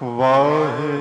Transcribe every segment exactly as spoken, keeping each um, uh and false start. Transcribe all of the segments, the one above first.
वाहे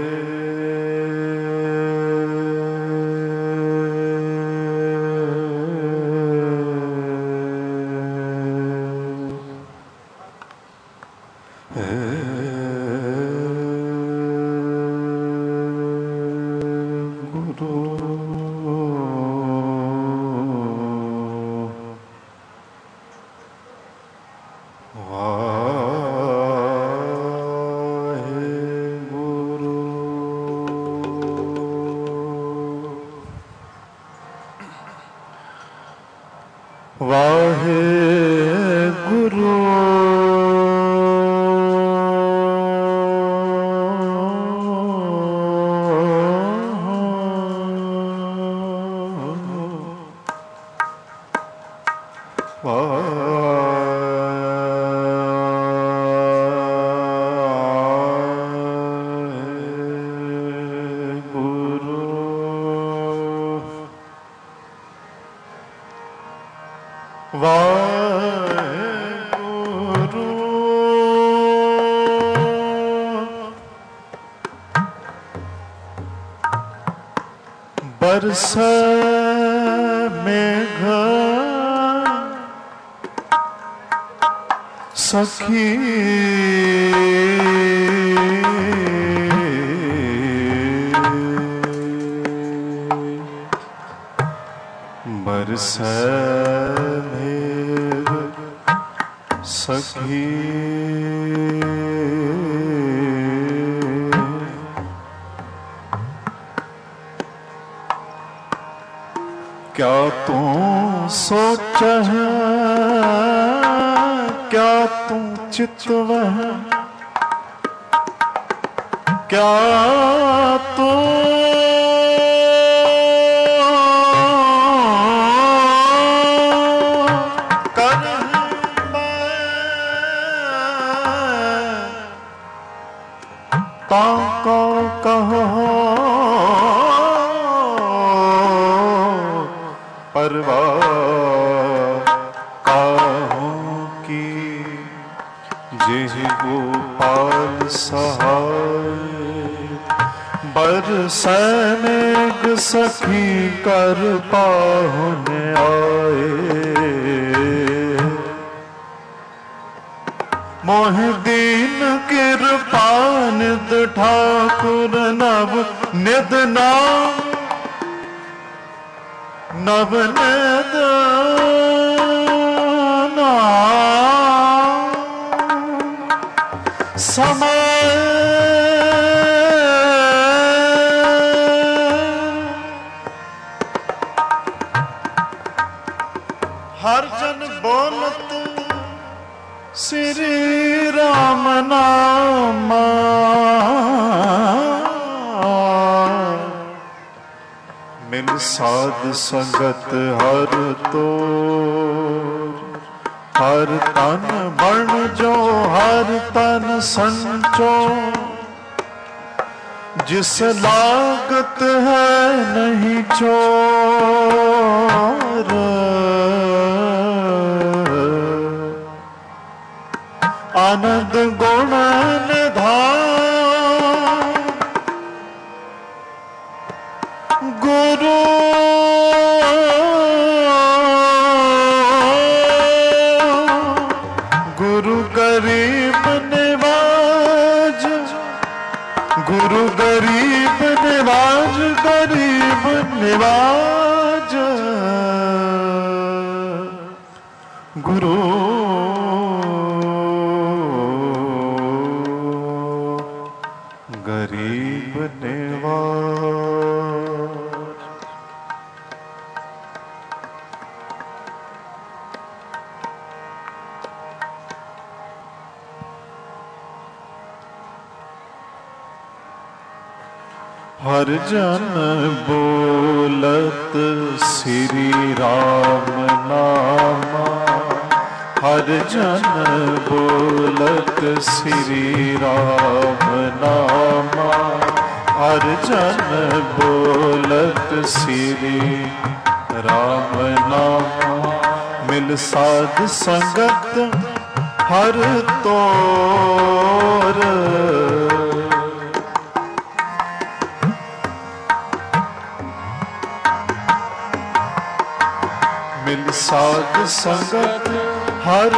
बरस मेघ सखी बरस मेघ सखी क्या तू सोच है, क्या तू चितव है, क्या तू कर ताको कहो परवाह काहूं की जेहि गोपाल सहाय बरसै मेघ सखी कर पाहुन आए मोहि दीन कृपा निध ठाकुर नव निध नाम नव निध नाम समय हर जन बोलत श्री राम नाम मिल साध संगत हर तो हर तन बण जो हर तन संचो जिस लागत है नहीं चोर आनंद गुण निधान गुरु गुरु गरीब निवाज गुरु गरीब निवाज गरीब निवाज गुरु गरीब निवाज हर जन बोलत श्री राम नामा हर जन बोलत श्री राम नामा हर जन बोलत श्री राम नामा मिल साध संगत हर तोर साध संगत हर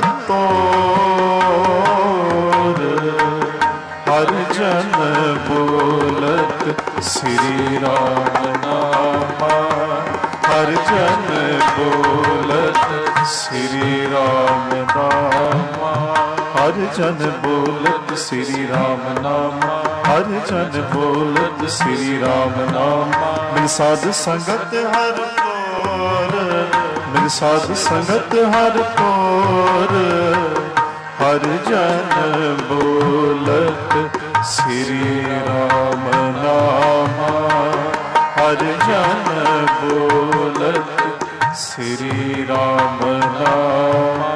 तोर, हर जन बोलत श्री राम नामा, हर जन बोलत श्री राम नामा, हर जन बोलत श्री राम नामा, हर जन बोलत श्री राम नामा। मिल साध संगत हर तोर, मिल साध संगत हर तोर, हर जन बोलत श्री राम नामा, हर जन बोलत श्री राम नामा,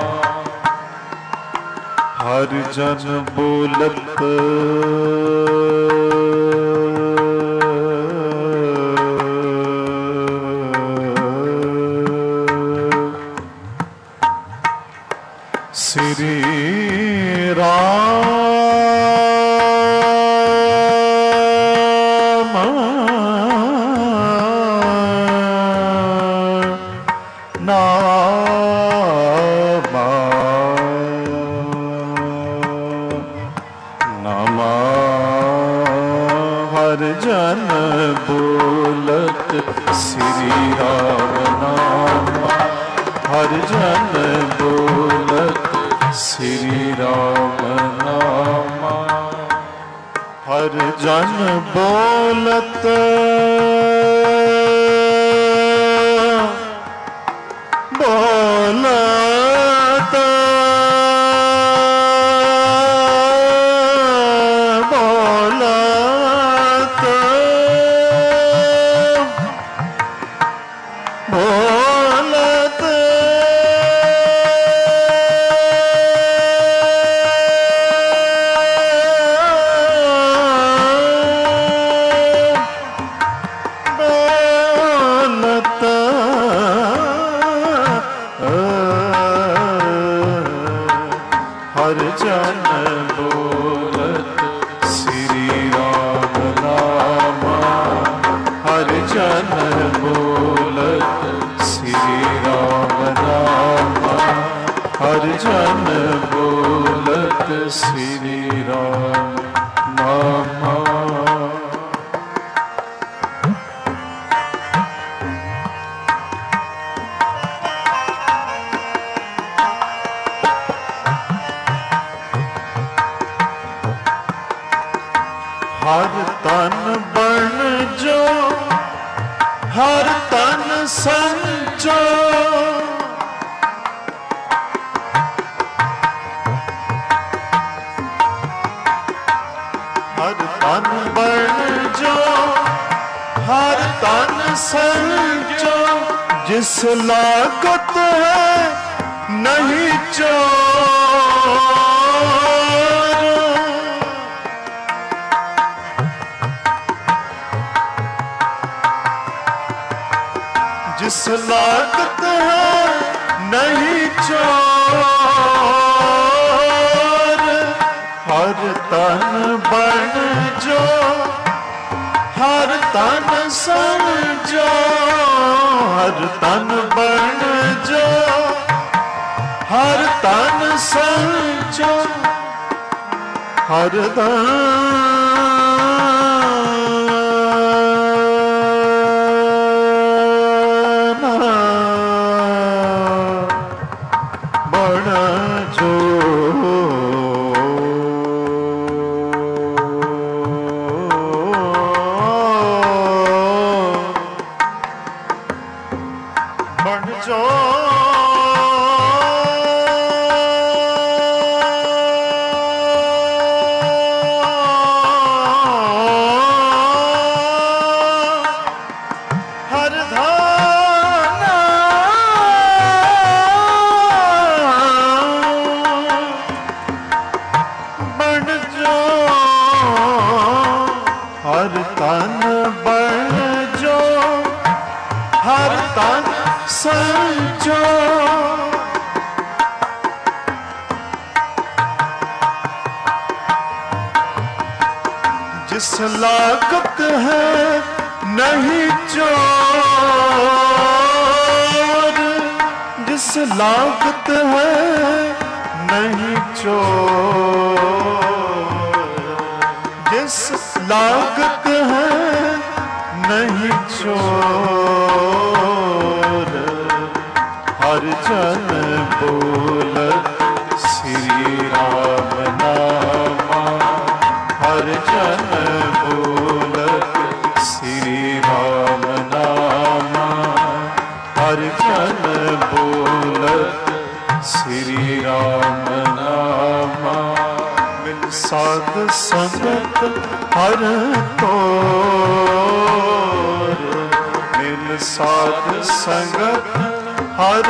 हर जन बोलत श्री राम नामा, नामा, हर जन बोलत श्री राम नामा, हर जन बोलत श्री राम नामा, हर जन बोलत बोलत बोलत बोलत हर जन बोलत श्री राम नामा, हर जन बोलत श्री राम नामा, हर जन बोलत श्री राम नामा। हर तन बन जो, हर तन संजो, हर तन बन जो, हर तन संजो, जिस लागत है नहीं चोर, जिस लागत है नहीं चोर, हर तन बन जो, हर तन समझो, हर तन बन जो, हर तन समझो, हर तन संजो, जिस लागत है नहीं चोर, जिस लागत है नहीं चोर, जिस लागत है नहीं चोर, हर जन बोलत श्री राम नामा, हर जन बोलत श्री राम नामा, हर जन बोलत श्री राम नामा। मिल साध संगत हर तोर, मिल साध संगत हर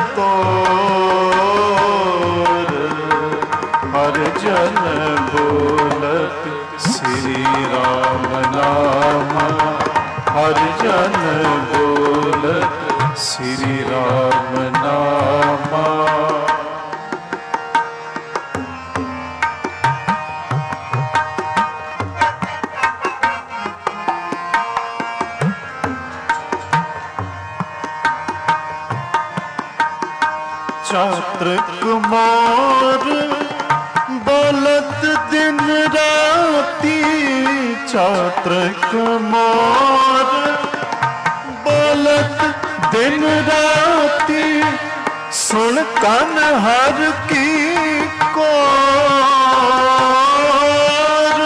तोर, हर जन बोलत श्री राम नामा, हर जन बोलत श्री राम नामा। चातृक मोर बोलत दिन राती, चातृक मोर बोलत दिन राती, सुन कन हर की कोर।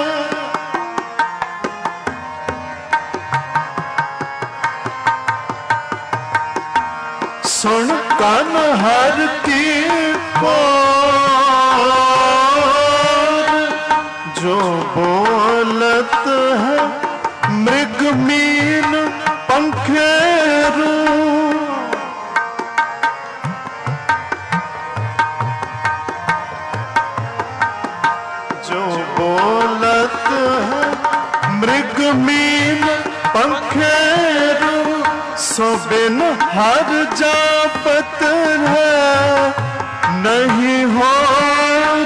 सुन कन हर की कोर, जो बोलत है मृग मीन पंखेरू, जो बोलत है मृग मीन पंखेरू, सो बिन हर जापत है नहीं होर।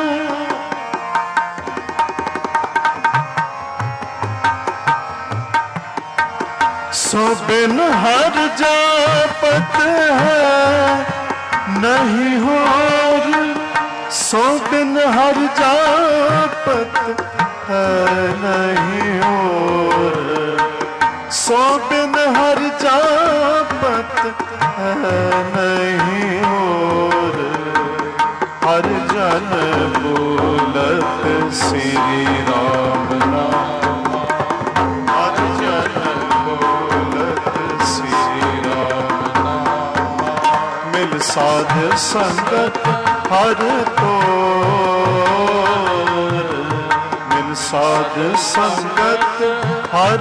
सो बिन हर जापत है नहीं होर, सो बिन हर जापत है नहीं होर, सो बिन हर जापत है नहीं होर, हर जन बोलत श्री राम नामा, हर जन बोलत श्री राम नामा। मिल साध संगत हर तोर, मिल साध संगत हर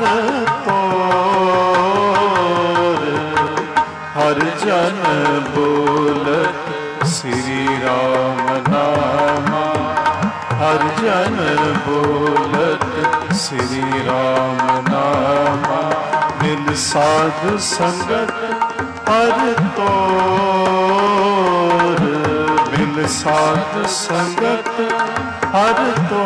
तोर, हर जन बोलत श्री राम नामा, हर जन बोलत श्री राम नामा। मिल साध संगत हर तोर, मिल साध संगत हर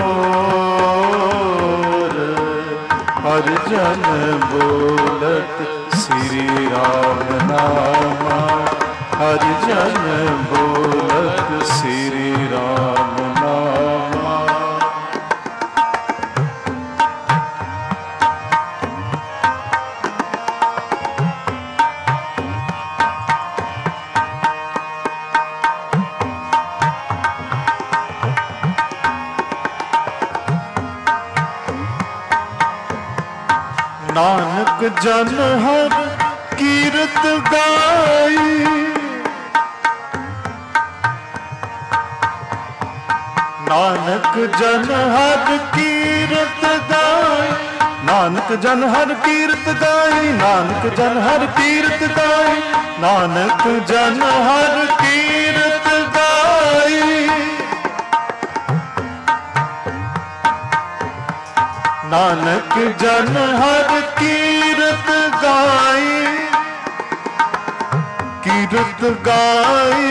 तोर, हर जन बोलत श्री राम नामा, हर जन बोलत श्री राम नामा। नानक जन हर कीरत गाई, नानक जन हर कीरत गाई, नानक जन हर कीरत गाई, नानक जन हर कीरत गाई, नानक जन हर कीरत गाई। नानक जन हर कीरत गाई, कीरत गाई,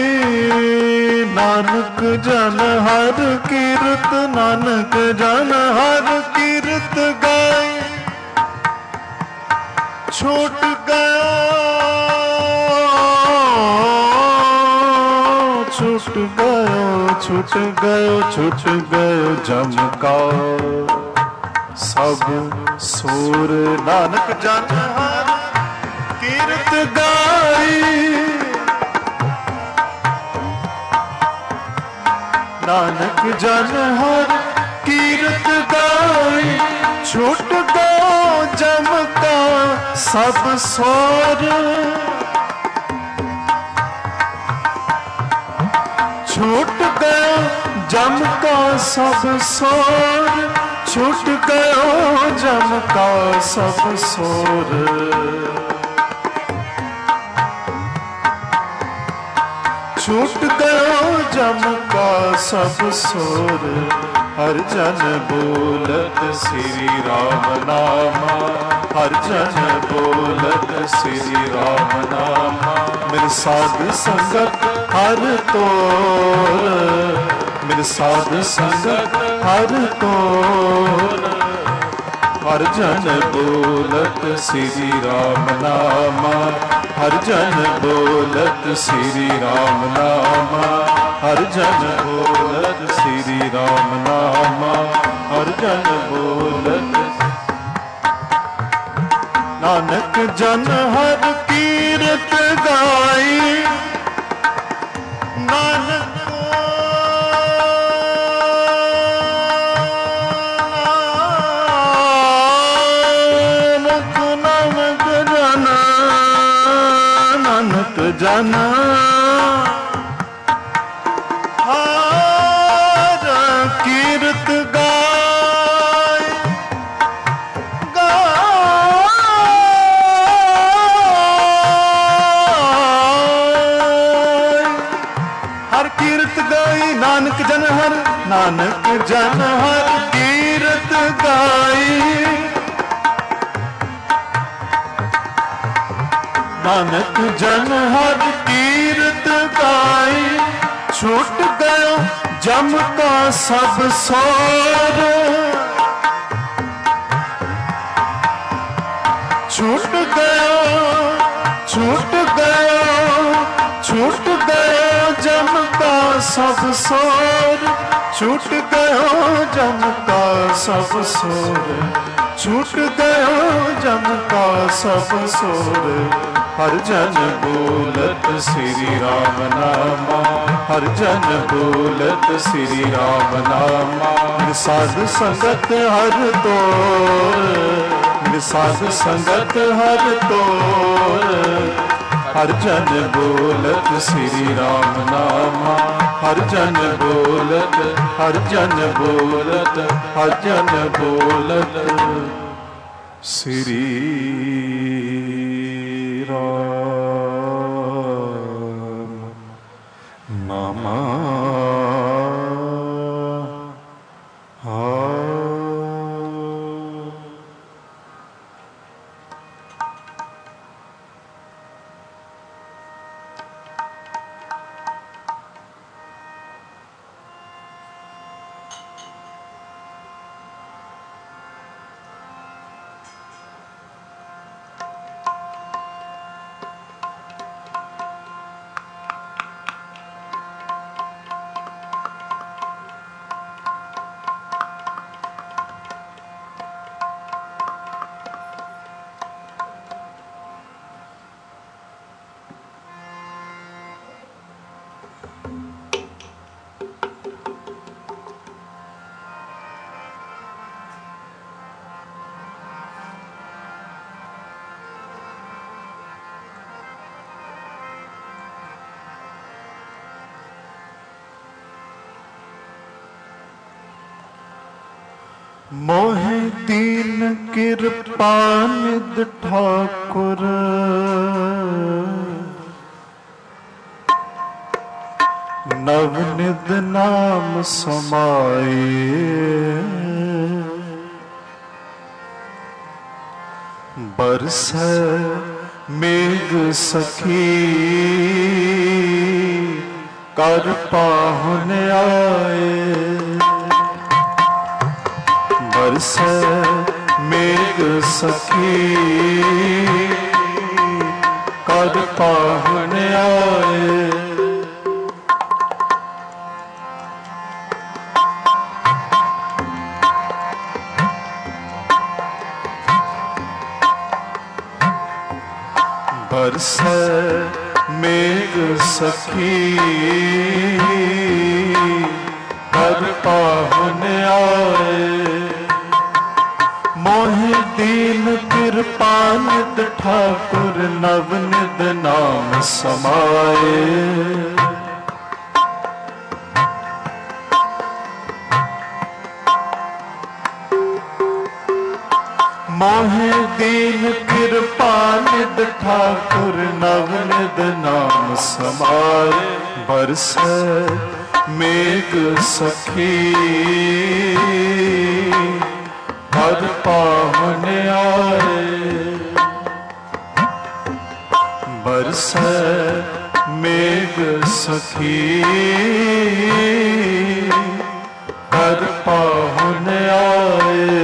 नानक जन हर कीरत, नानक जन हर कीरत गाई। छूट गया छूट गयो छूट गयो जम का सब सूर। नानक जन हर कीरत गाई, नानक जन हर कीरत गाई, छूट गयो जम का सब सोर। छूट गयो जम का सब सोर, छूट गयो जम का सब सोर। छूट गयो जम का सब सोर, हर जन बोलत श्री राम नामा, हर जन बोलत श्री राम नामा। मेरे साध संगत हर तोर, मेरे साध संगत हर तोर, हर जन बोलत श्री राम नामा, हर जन बोलत श्री राम नामा, हर जन बोलत श्री राम नामा, हर जन बोलत। नानक जन हर कीरत गाई, नानक जन हर कीरत गाय, गाय हर कीरत गाई। नानक जन हर, नानक जन हर कीरत गाई, नानक जन हर कीरत गाई, छूट गयो जम का सब सोर। छूट गयो छूट गयो छूट गयो जम का सब सोर, छूट गयो जम का सब सोर, छूट गयो जम का सब सोर। हर जन बोलत श्री राम नामा, हर जन बोलत श्री राम नामा। साध संगत हर तोर, साध संगत हर तोर, हर जन बोलत श्री राम नामा, हर जन बोलत, हर जन बोलत, हर जन बोलत श्री नामा। मोहे दीन कृपा निध ठाकुर, नवनिध नाम समाए। बरसै मेघ सखी कर पाहुन आए। बरसै मेघ सखी कर पाहुन आए। बरसे मेघ सखी हर पाहुन आए। मोहि दीन कृपा निध ठाकुर नवनिध नाम समाए। मोहि दीन कृपा निध ठाकुर नवनिध नाम समाए। बरसे मेघ सखी हर पाहुन आए। बरसे मेघ सखी हर पाहुन आए।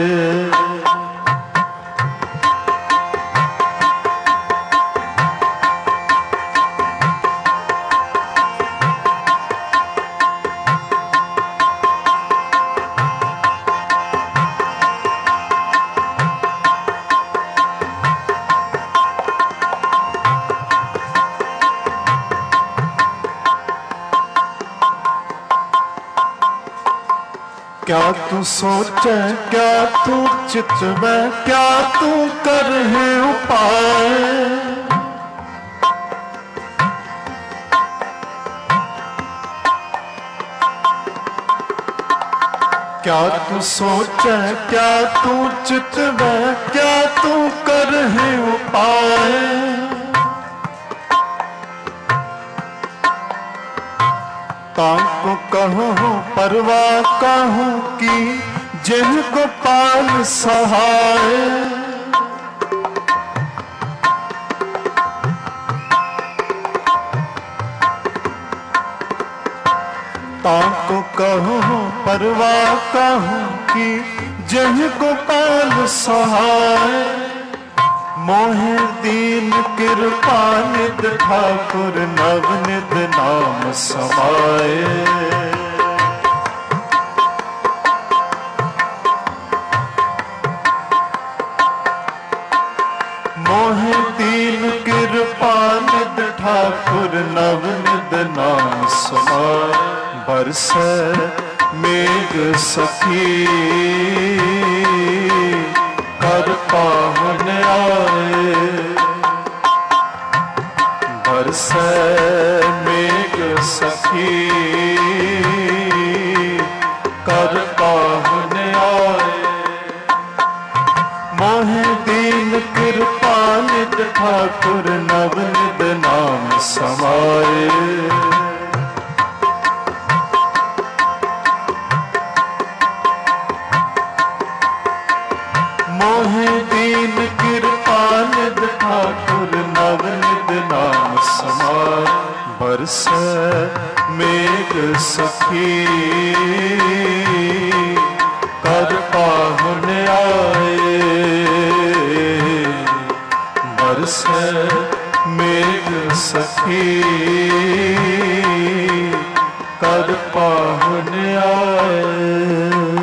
क्या तू सोचे क्या तू चित में क्या तू कर है उपाय। क्या तू सोचे क्या तू चित में क्या तू कर है उपाय। ताको कहूँ परवाह कहूँ कि जिनको पाल सहाय। ताको कहूँ परवाह कहूँ कि जिनको पाल सहाय। मोहि दीन कृपा निध ठाकुर नवनिध नाम समाए। मोहि दीन कृपा निध ठाकुर नवनिध नाम समाए। बरसे मेघ सखी हर पाहुन आए। बरसे मेघ सखी हर पाहुन आए। मोहि दीन कृपा निध ठाकुर नवनिध नाम समाए। मोहि दीन कृपा निध ठाकुर नवनिध नाम समाए। बरसे मेघ सखी हर पाहुन आए। बरसे मेघ सखी हर पाहुन आए।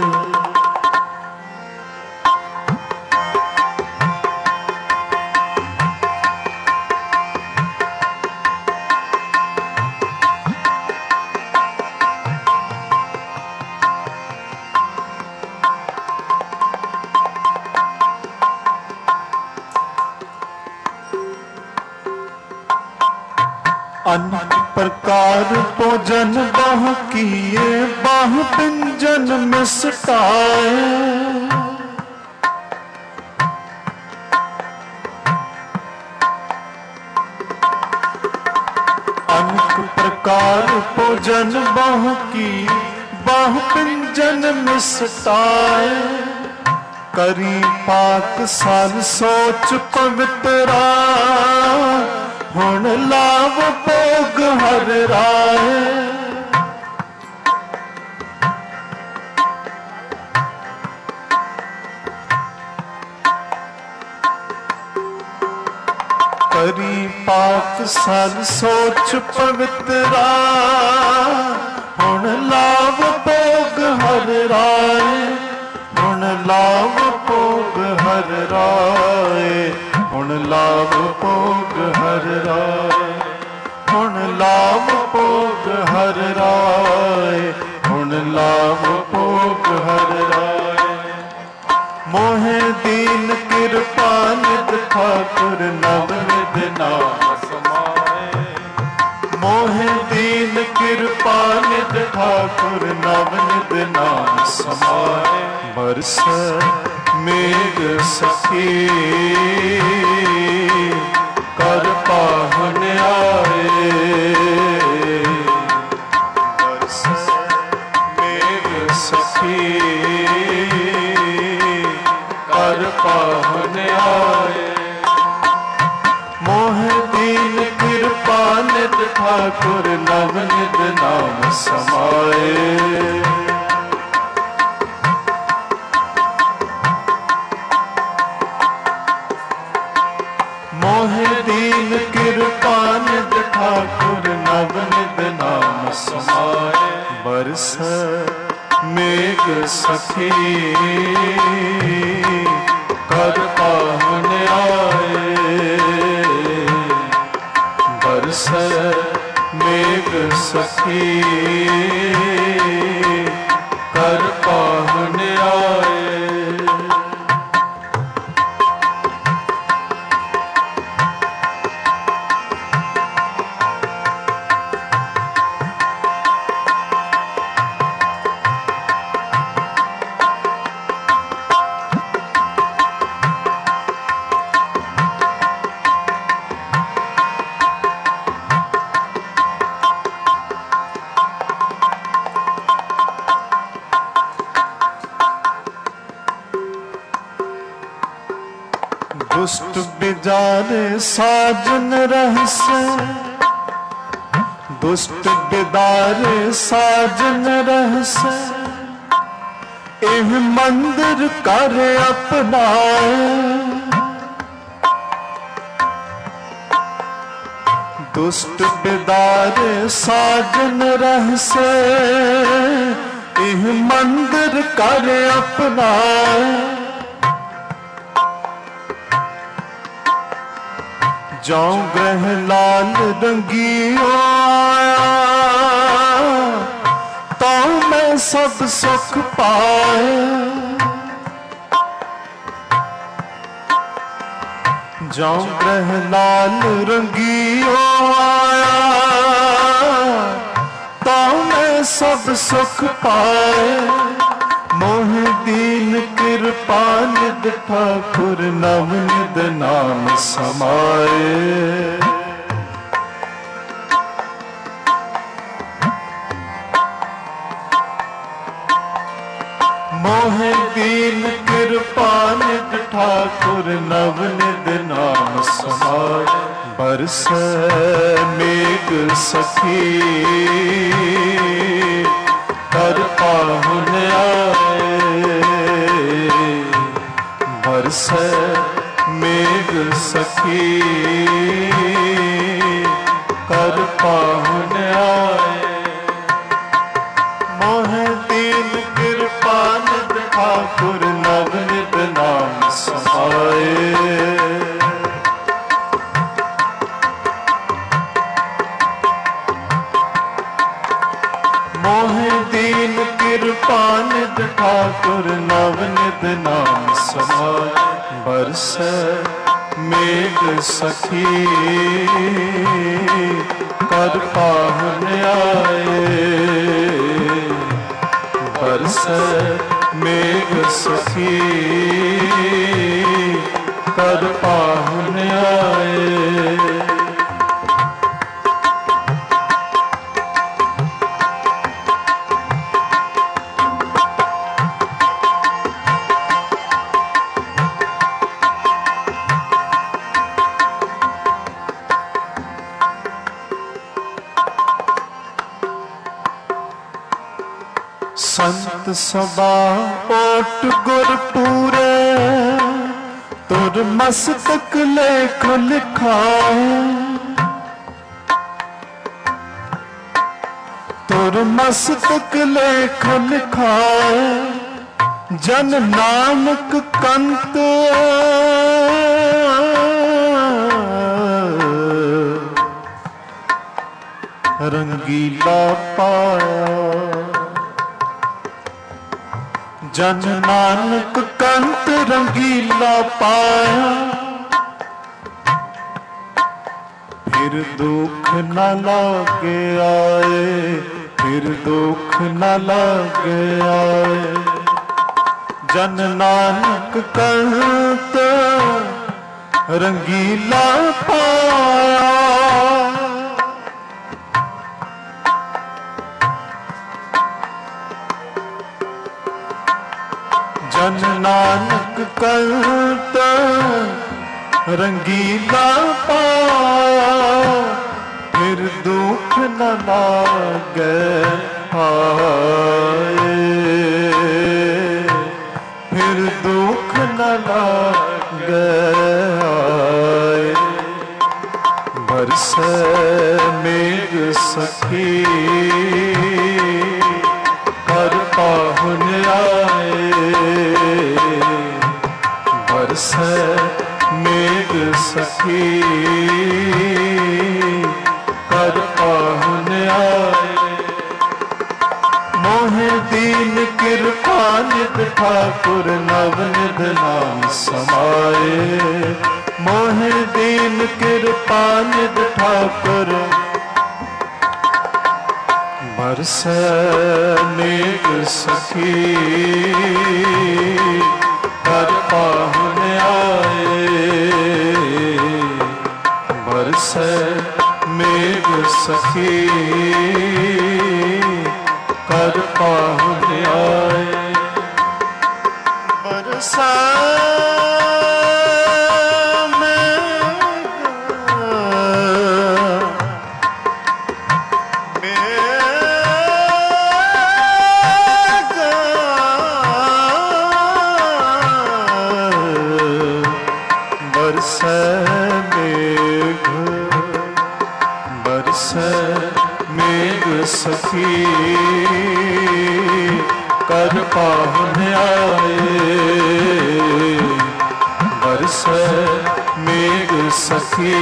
अनेक प्रकार भोजन बाह किए बाह पिंजन में सटाए। अनेक प्रकार भोजन बाह की बाह पिंजन में सटाए। करी पाक साल सोच पवित्रा हुण लाभ भोग हर राय। करी पाक साल सोच पवित्रा हुण लाभ भोग हर राय। हुण लाभ भोग हर राय। हुण लाभ भोग हर राय, हुण लाभ भोग हर राय, हुण लाभ भोग हर राय। मोहे दीन कृपा निध ठाकुर नव निध नाम समाए, मोहे दीन कृपा निध ठाकुर नव निध नाम समाए। बरस मेघ सखी कर पाहुन आए, बरस मेघ सखी कर पाहुन आए। मोह दीन कृपा निध ठाकुर नव निध नाम समाए। मोहे दीन कृपा निध ठाकुर नव निध नाम समाए। बरस मेघ सखी कर पाहुन आए, बरस मेघ सखी कर पाहुन आए। दुष्ट बिजारे साजन रहस, दुष्ट बिदारे साजन रहस, एह मंदिर कर अपनाए। दुष्ट बिदारे साजन रहस, एह मंदिर कर अपनाए। जौ ग्रह लाल रंगियो आया, तो मैं सब सुख पाए। जौ ग्रह लाल रंगियो आया, तो मैं सब सुख पाए। मोह दीन कृपा निध ठाकुर नव निध नाम समाए। मोह दीन कृपा निध ठाकुर नव निध नाम समाए। बरस मेघ सखी कर पाहुन आए, बरस मेघ सखी कर पाहुन आए। मोह दीन कृपा निध ठाकुर नव निध नाम समाए। मोह दीन कृपा निध ठाकुर नव निध नाम समाए। बरस मेघ सखी कर पाहुन आए, बरस मेघ सखी कर पाहुन आए। संत सभा ओट गुर पूरे, तुर मस्तक लेख लिखाए। तुर मस्तक लेख लिखाए, जन नानक कंत रंगीला पाया। जन नानक कंत रंगीला पाया, फिर दुख न लागे आए, फिर दुख न लागे आए। जन नानक कंत रंगीला पाया। जन नानक कंत रंगीला पाया, फिर दुख न लागे आए, फिर दुख न लागे आए। बरसे मेघ सखी कर पाहुन आए, बरसे मेघ सखी कर पाहुन आए। मोहे दीन कृपा निध ठाकुर नव निध नाम समाए। मोहे दीन कृपा निध ठाकुर बरसे मेघ सखी कर पाहुन आए, बरसे मेघ सखी कर पाहुन आए। बरसा सखी कर पाहुन आए, बरसे मेघ सखी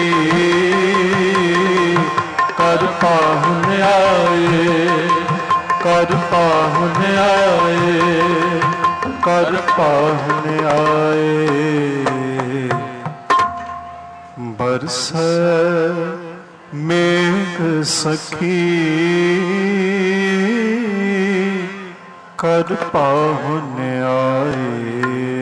कर पाहुन आए, कर पाहुन आए, कर पाहुन आए। बरसे मेघ सखी कर पाहुन आए।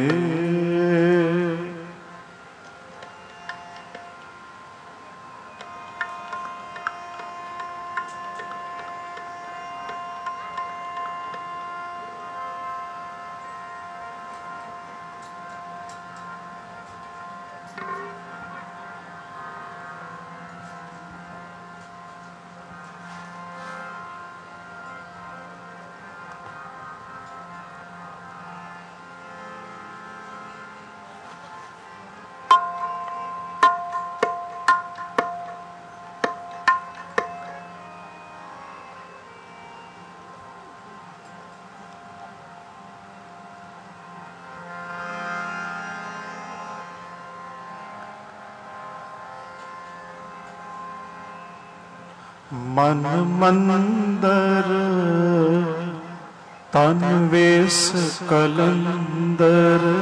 मन मंदर तन वेश कलंदर,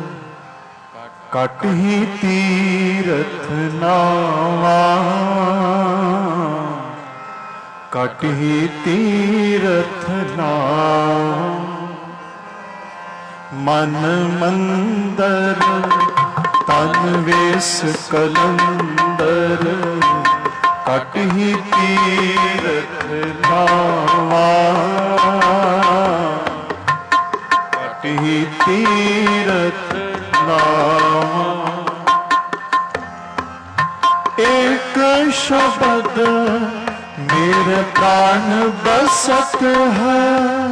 कट ही तीरथ नावा, कट ही तीरथ नावा। मन मंदर तन वेश कलंदर, कट ही तीरथ नावा, कट ही तीरथ नावा। एक शब्द मेरे प्राण बसत है,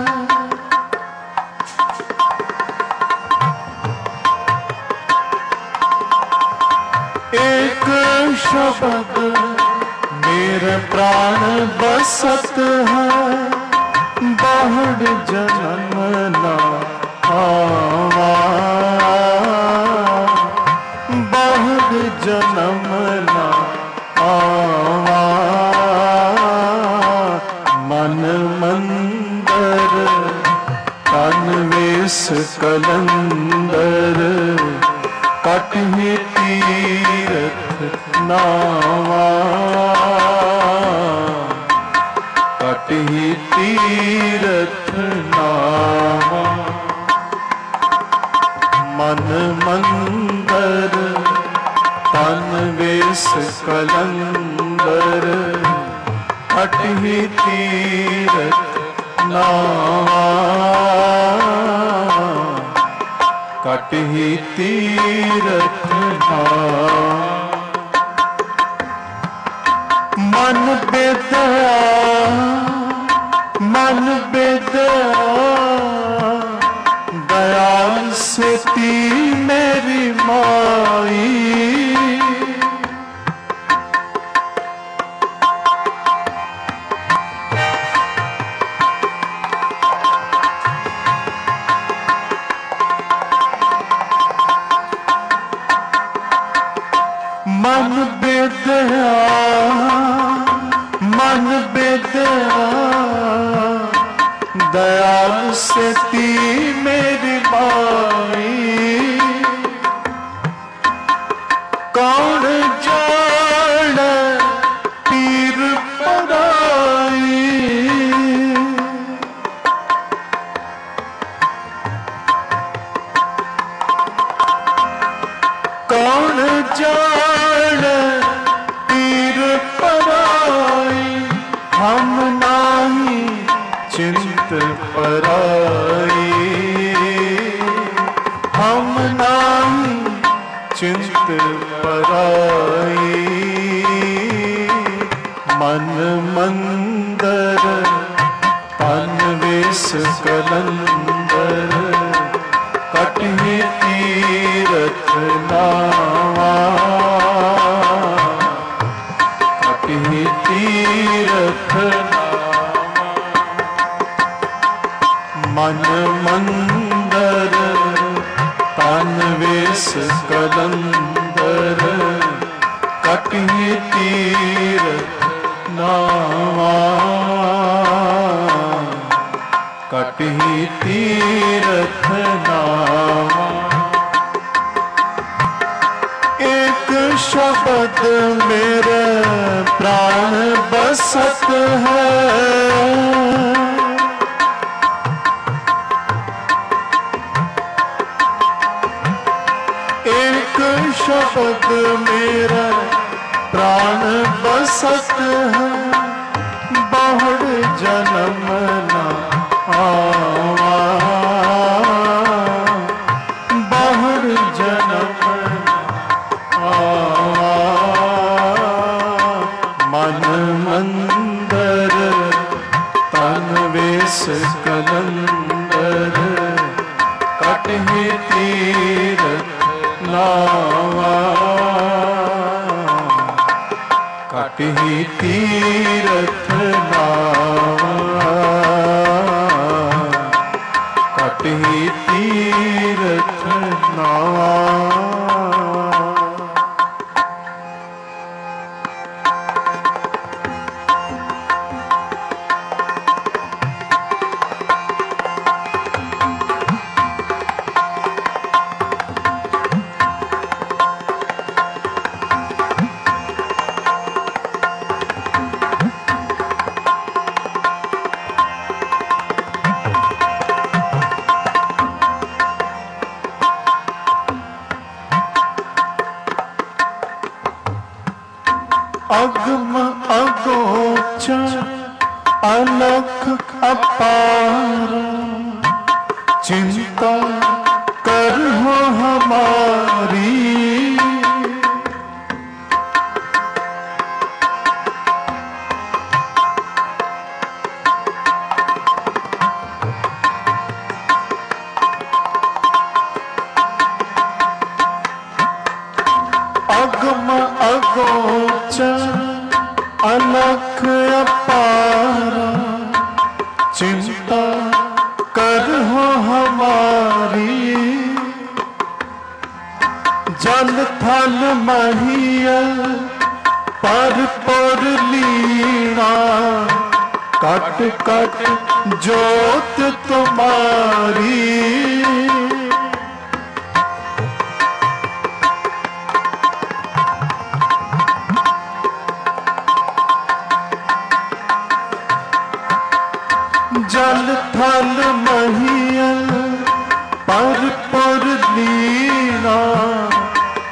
एक शब्द मेरे प्राण बसत है, बाहर जन्म ना आवा, बाहर जन्म ना आवा। नावा कटहि तीरथ नावा मन मंदर तन वेश कलंदर कटहि तीरथ नावा कटहि तीरथ नावा मन बेदया मन बेदया दयाल से ती मेरी माई मन बेदया मन बेदया दयाल से ती मेरी माई कौन जान पीर पराई कौन जान पीर पराई हम नाही चिंत पराई हम नाही चिंत पराई मन मंदर तन वेश कलंदर कटहि तीरथ नावा कटहि तीरथ मन मंदर तन वेश कलंदर कटहि तीरथ नावा कटहि तीरथ नावा एक शब्द मेरे प्राण बसत है एक शब्द मेरा प्राण बसत है बहुड़ जन्म ना आवा बहुड़ जन्म आवा मन मंदर तन वेश कलंदर कटहि तीरथ नावा कटहि तीरथ नावा कटहि तीरथ नावा अगम अगोचर अलख अपार चिंता कर हो हमारी अगम अगोचर अलख अपार चिंता कर हो हमारी जल थल महियल पर पर लीना कट कट जोत तुम्हारी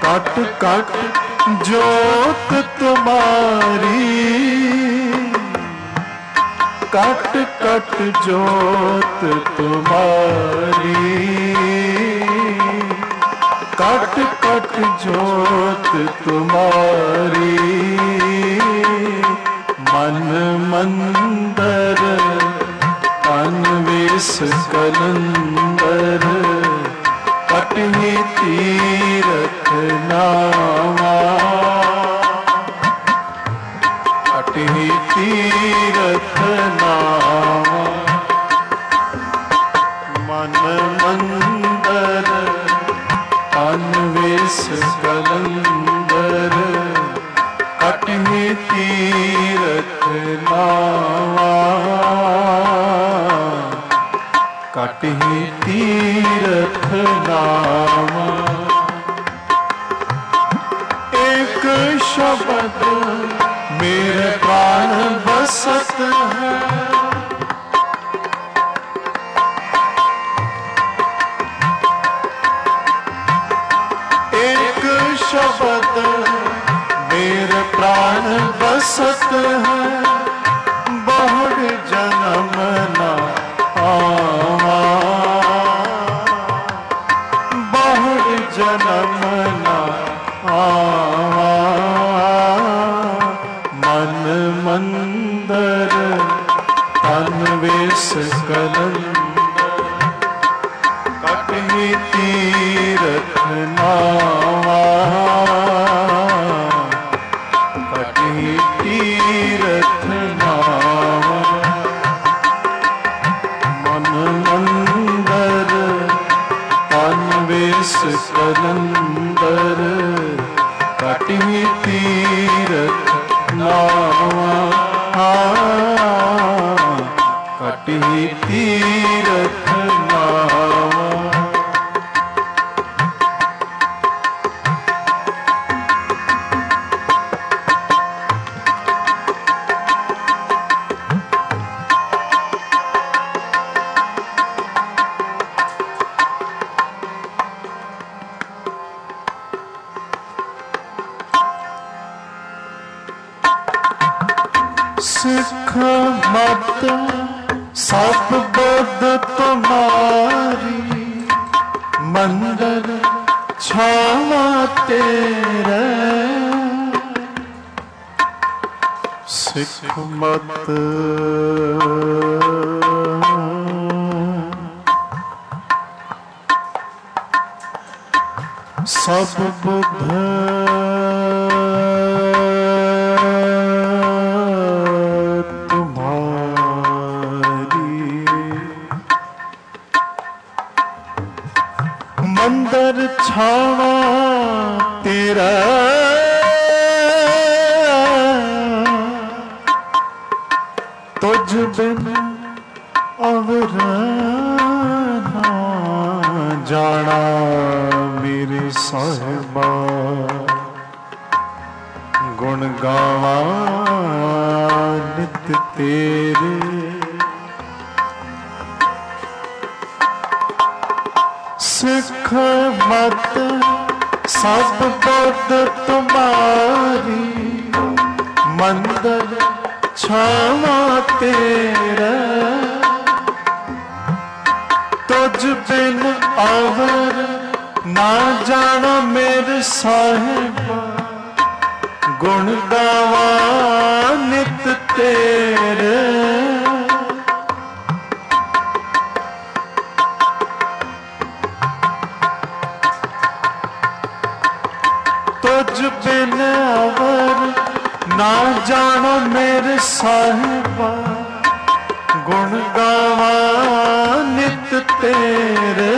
कट कट जोत तुम्हारी, कट कट जोत तुम्हारी, कट कट जोत तुम्हारी। मन मंदर अनवेश कलंदर, कटहि तीरथ नामा, कटहि तीरथ नामा। मन मंदर अनवेश कलंदर, कटहि तीरथ नामा, कटहि तीरथ नामा। एक शब्द मेरे प्राण बसत है, एक शब्द मेरे प्राण बसत है, बहुड़ जन्म ना आवा, बहुड़ जन्म ना आवा। मन मंदर अनवेश कलंदर, कटहि तीरथ नावा, कटहि तीरथ नावा। मन मंदर अनवेश कलंदर, कटहि तीरथ नावा, कटहि तीरथ नावा। सिख मत सब बुध तुम्हारी, मंदिर छावा तेरे। सिख मत सब बुध मंदिर छावा तेरा, तुझ बिन अवर ना जाना मेरे साहिबा। गुण गावा नित तेरे, सिख मत सब बुध तुम्हारी, मंदिर छावा तेरा। तुझ बिन अवर ना जाना मेरे साहिबा। गुण गावा नित तेरे, तुझ बिन अवर ना जानो मेरे साहिबा। गुण गावा नित तेरे,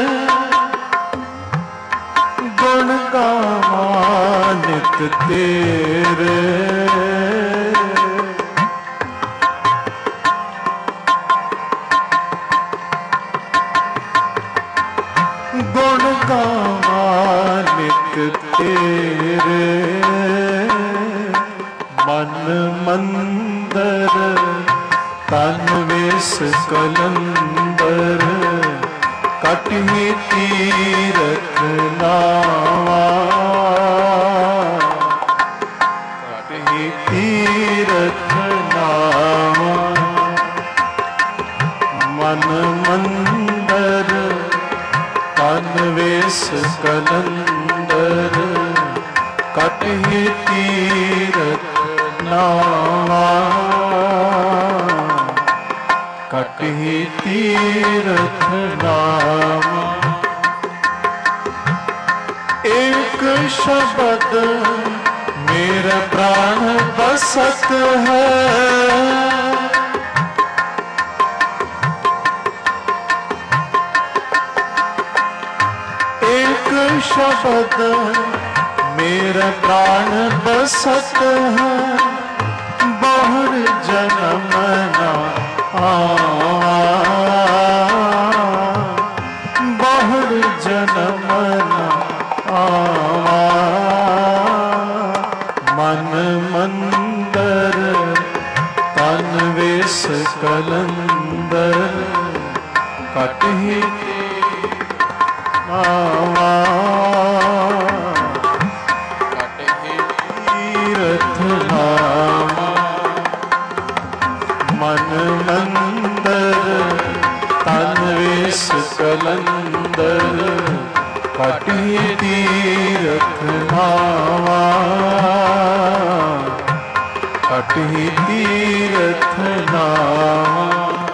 गुण गावा नित तेरे। गुण गावा नित तेरे, मन मंदर तन वेश कलंदर। कटहि तीरथ नावा ਮੰਦਰ ਕਟਹਿ ਤੀਰਥ ਨਾਵਾ ਕਟਹਿ ਤੀਰਥ ਨਾਵਾ। एक शब्द मेरा प्राण बसत है, एक शब्द मेरा प्राण बसत है, बहुर जन्म ना आवा बहुर जन्म ना आवा। मन मंदर तन वेस कलंदर कटहि नावा कटहि तीरथ नावा। मन मंदर तन वेस कलंदर कटहि तीरथ नावा कटहि तीरथ नावा।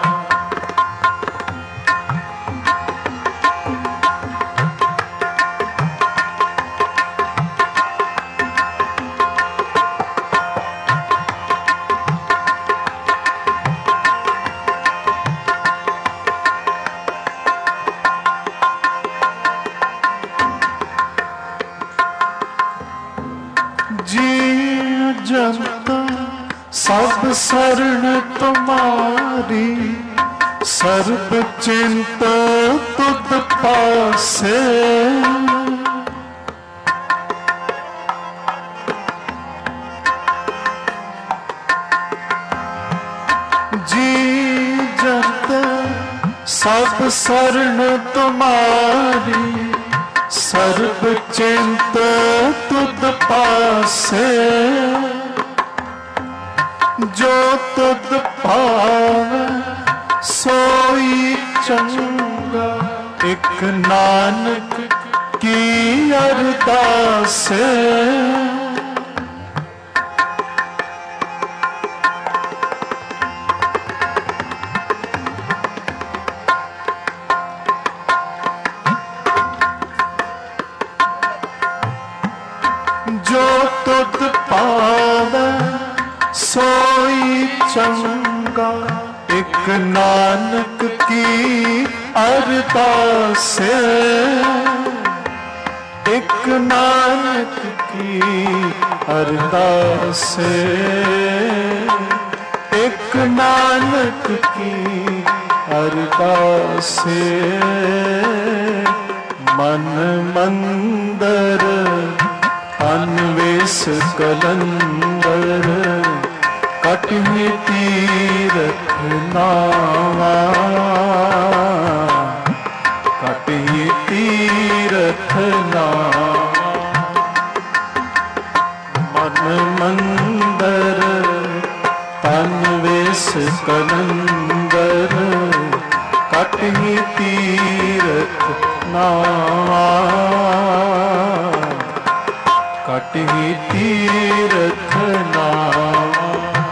सब शरण तुम्हारी सर्ब चिंत तुद पासे, जी जत सब शरण तुम्हारी सर्ब चिंत तुद पासे, जो तुद पावै सोई चंगा एक नानक की अरदास। जो तुद पावै सोई चंगा एक नानक की अरदास, एक नानक की अरदास, एक नानक की अरदास। मन मंदर अनवेश कलंदर कटहि तीरथ नावा कटहि तीरथ नावा। मन मंदर तनवेश कलंदर कटहि तीरथ नावा कटहि तीरथ नावा।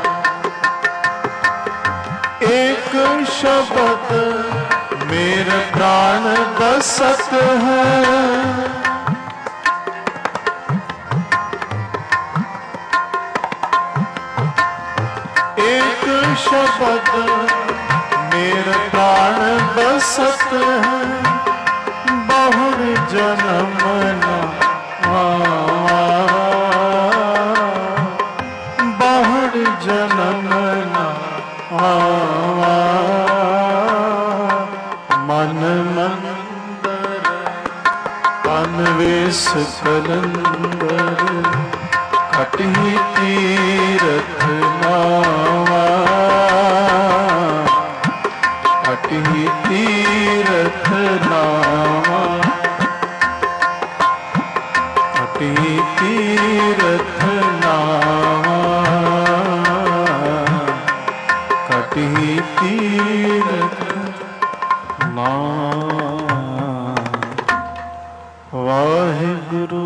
एक शब्द मेरे प्राण बसत है, एक शब्द मेरे प्राण बसत है, बहुर जन्म ना आवा बहुर जन्म ना आवा। मन मंदर अनवेश कलंदर कटहि तीरथ नावा कटहि तीरथ नावा कटहि तीरथ नावा कटहि तीरथ नावा। वाहिगुरु गुरु।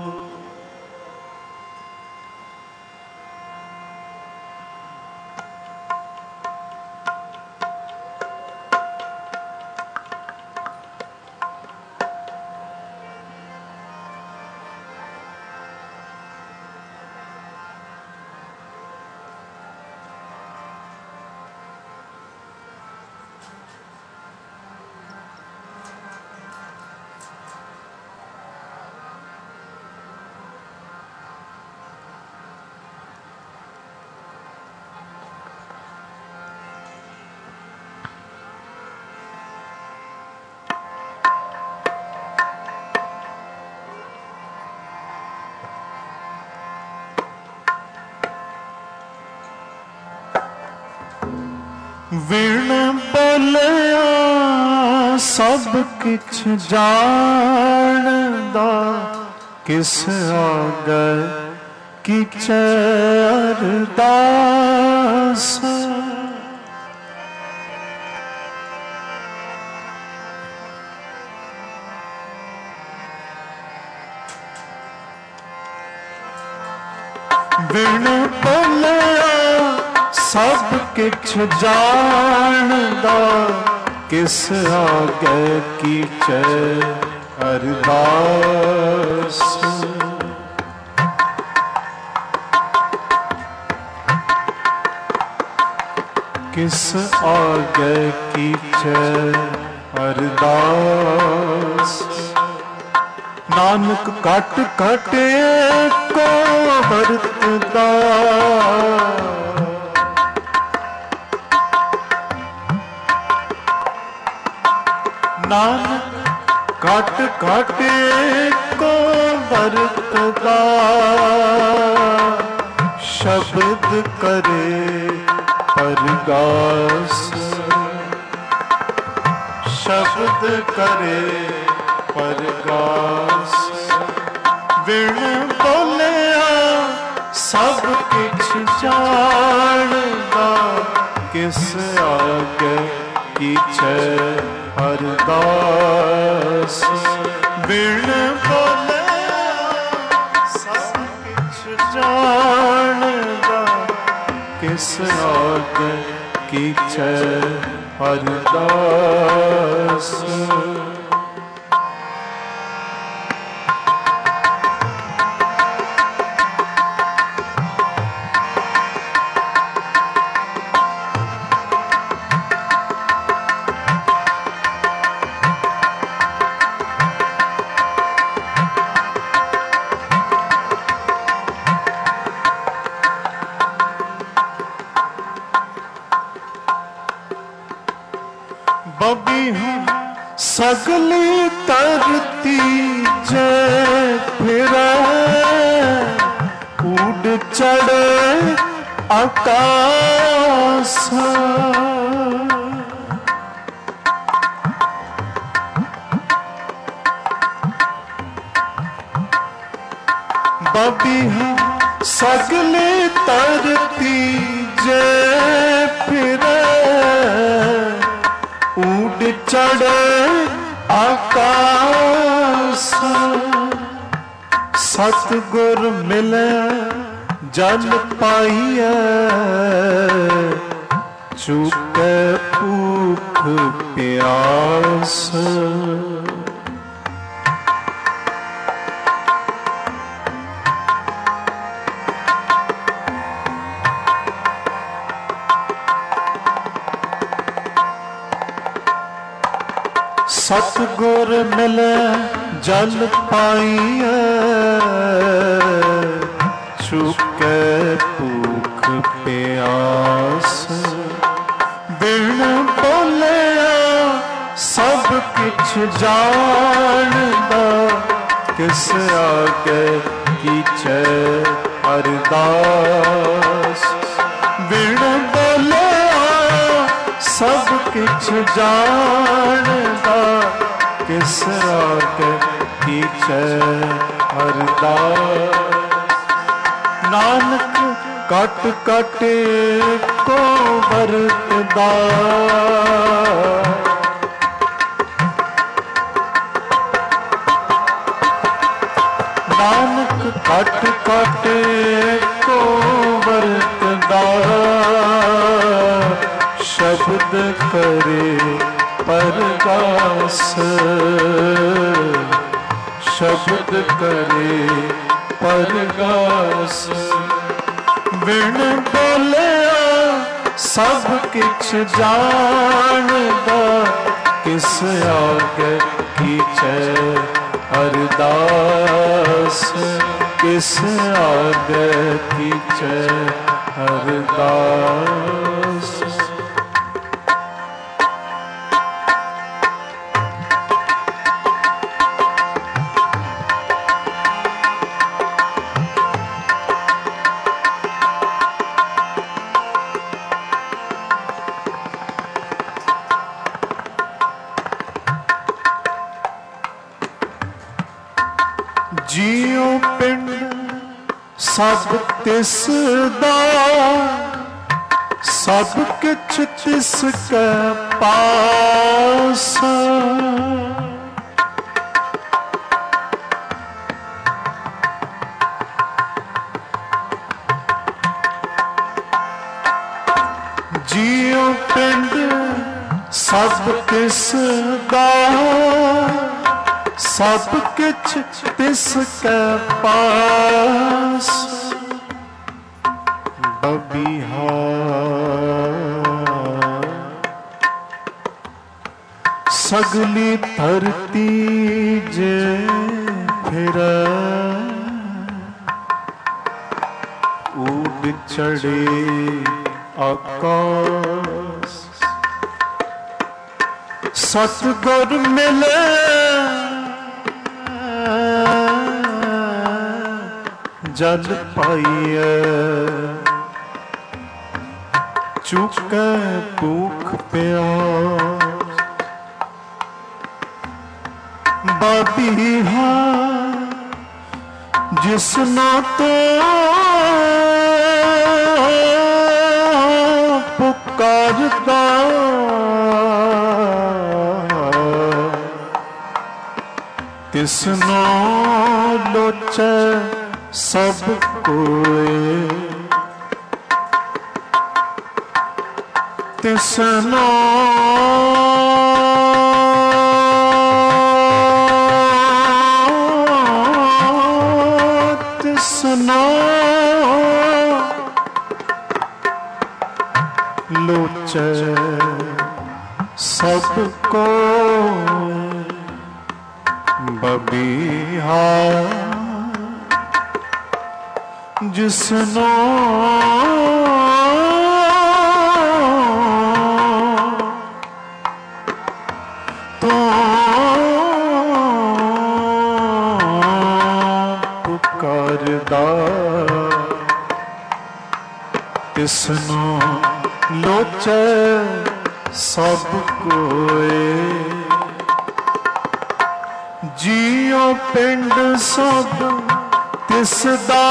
विण बोलिया सब किछ जानदा, किस आगे किछ अरदास। विण बोलिया सब किछ जानदा, किस आगे कीच अरदास। किस आगे कीच अरदास। नानक कट कट को वरतदा, नानक कट कट को वरतदा। शब्द करे परगास, शब्द करे परगास। विण बोलिया सब किछ जानदा, किस आगे कीछ अरदास। विण बोलिया सब किछ जानदा, किस आगे कीछ अरदास। बबी हूँ सगली तरती जय फिरे, उड़ चढ़े आकाश। बबी हूँ सगली तरती जय फिरे, उड़ चढ़े आकाश। सतगुर मिले जल पाइए, चुके भूख प्यास। सतगुर मिले जल पाइए, चुके भूख प्यास। बिन बोलिया सब किछ जानदा, किस आगे कीच अरदास। बिन बोलिया सब किछ जानदा, किस आगे कीच अरदास। नानक कट कट को वरतदा, ਨਾਨਕ ਘਟ ਘਟ ਕੋ ਵਰਤਦਾ ਸ਼ਬਦ ਕਰੇ ਪਰਗਾਸ ਸ਼ਬਦ ਕਰੇ ਪਰਗਾਸ ਬਿਨ ਬੋਲਿਆ ਸਭ ਕਿਛ ਜਾਣਦਾ ਕਿਸ ਆਗੇ ਕੀਚੈ ਅਰਦਾਸ ਕਿਸ ਆਗੇ ਕੀਚੈ ਅਰਦਾਸ ਜਿਉ ਪਿੰਡ ਸਭ ਤਿਸ ਦਾ ਸਭ ਕਿਛ ਤਿਸ ਕੈ ਪਾਸ ਜਿਉ ਪਿੰਡ ਸਭ ਤਿਸ ਦਾ ਸਭ ਕਿਛ ਤਿਸ ਕੈ ਪਾਸ ਬਬੀਹਾਰ ਸਗਲੀ ਧਰਤੀ ਜੇ ਫਿਰੈ ਊਡ ਚੜੇ ਆਕਾਸ ਸਤਿਗੁਰ ਮਿਲੇ ਜਲ ਪਾਈਐ ਚੁਕੈ ਭੂਖ ਪਿਆਸ ਬਾਬੀਹਾ ਜਿਸਨਾ ਤੋ ਪੁਕਾਰਦਾ ਤਿਸਨੋ ਲੋਚੈ ਸਭ ਕੋਏ ਤਿਸਨੋ ਤਿਸਨੋ ਲੋਚੈ ਸਭ ਕੋਏ ਬਬੀਹਾ ਜਿਸਨੋ ਤੋ ਪੁਕਾਰਦਾ ਤਿਸਨੋ ਲੋਚੈ ਸਭ ਕੋਏ ਜਿਉ ਪਿੰਡ ਸਭ ਤਿਸ ਦਾ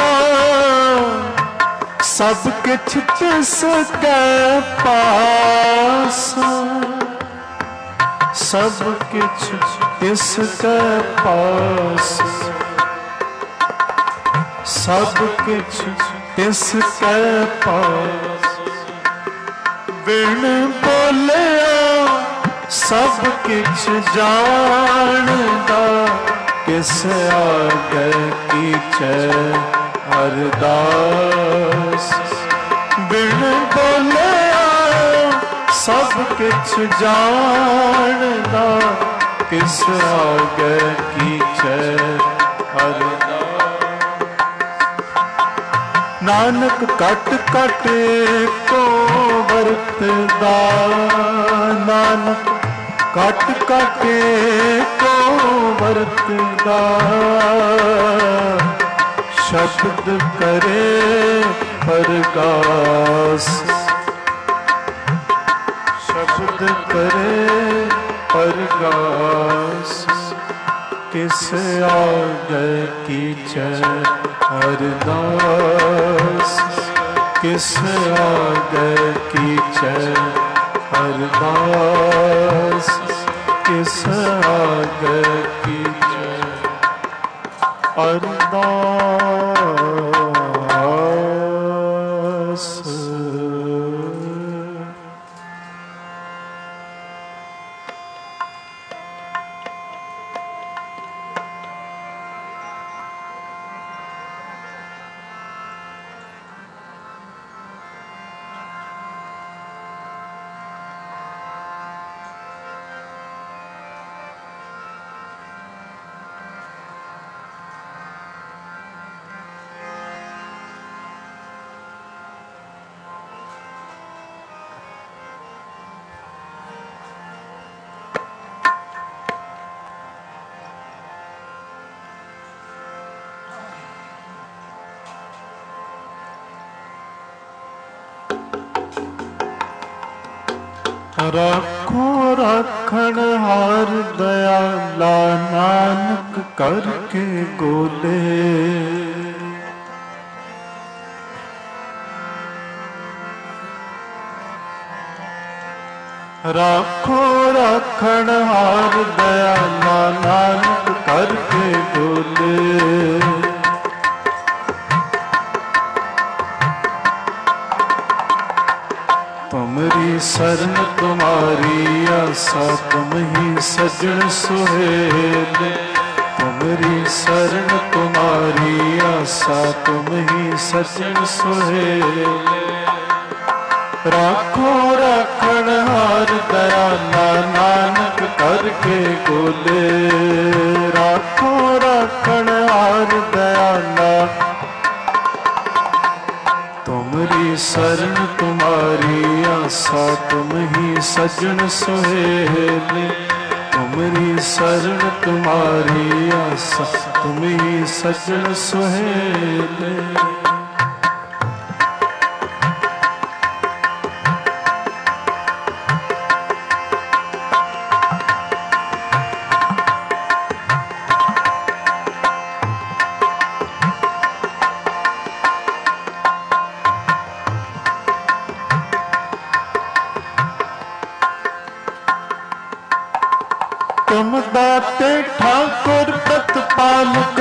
ਸਭ ਕਿਛ ਤਿਸ ਕੈ ਪਾਸ ਸਭ ਕਿਛ ਤਿਸ ਕੈ ਪਾਸ ਸਭ ਕਿਛ ਤਿਸ ਕੈ ਪਾਸ ਬਿਨ ਬੋਲਿਆ ਸਭ ਕਿਛ ਜਾਣਦਾ ਕਿਸ ਆਗੇ ਕੀਚੈ ਅਰਦਾਸ ਬਿਨ ਬੋਲਿਆ ਸਭ ਕਿਛ ਜਾਣਦਾ ਕਿਸ ਆਗੇ ਕੀਚੈ ਅਰਦਾਸ ਨਾਨਕ ਘਟ ਘਟ ਕੋ ਵਰਤਦਾ ਨਾਨਕ ਘਟ ਘਟ ਕੋ ਵਰਤਦਾ ਸ਼ਬਦ ਕਰੇ ਪਰਗਾਸ ਸ਼ਬਦ ਕਰੇ ਪਰਗਾਸ ਕਿਸ ਆਗੇ ਕੀਚੈ ਅਰਦਾਸ ਕਿਸ ਆਗੇ ਕੀਚੈ ਅਰਦਾਸ ਕਿਸ ਆਗੇ ਕੀਚੈ अरदास। राखो राखण हार दयाला नानक करके गोले। राखो राखण हार दयाला नानक करके गोले। तुमरी शरण तुम्हारी आसा तुम ही सजन सुहेल। तुमरी शरण तुम्हारी आसा तुम ही सजन सुहेल। राखो राखण हार दयाला नानक करके गोले। राखो राखण हार दयाला तुमरी शरण तुम्हारी आसा तुम ही सजन सुहेल। तुमरी शरण तुम्हारी आसा तुम ही सजन सुहेल। तुम दाते ठाकुर प्रतपालक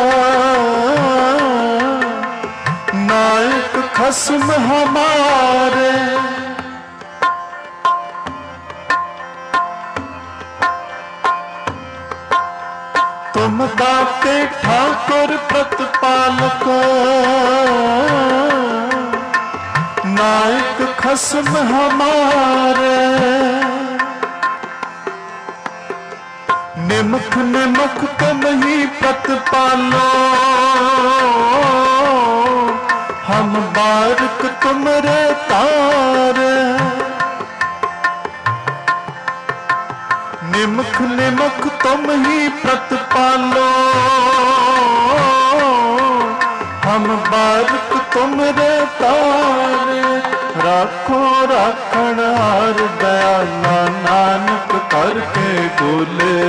नायक खसम हमारे। तुम दाते ठाकुर प्रतपालक नायक खसम हमारे। निमुख निमुख तुम ही प्रतिपालो हम बारक तुमरे तारे। निमुख निमुख तुम ही प्रतिपालो हम बारक तुमरे तारे। राखो राखण हार दयाला नानक करके गोले।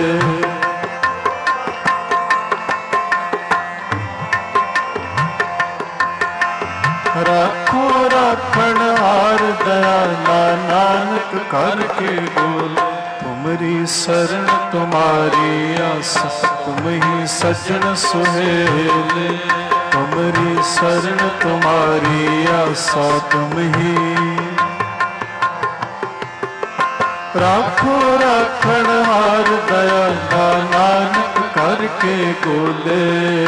राखो राखण हार दयाला नानक करके गोले। तुमरी शरण तुम्हारी आसा तुम ही सजन सुहेल। तुमरी शरण तुम्हारी आसा तुम ही। राखो राखण हार दयाला नानक करके गोले।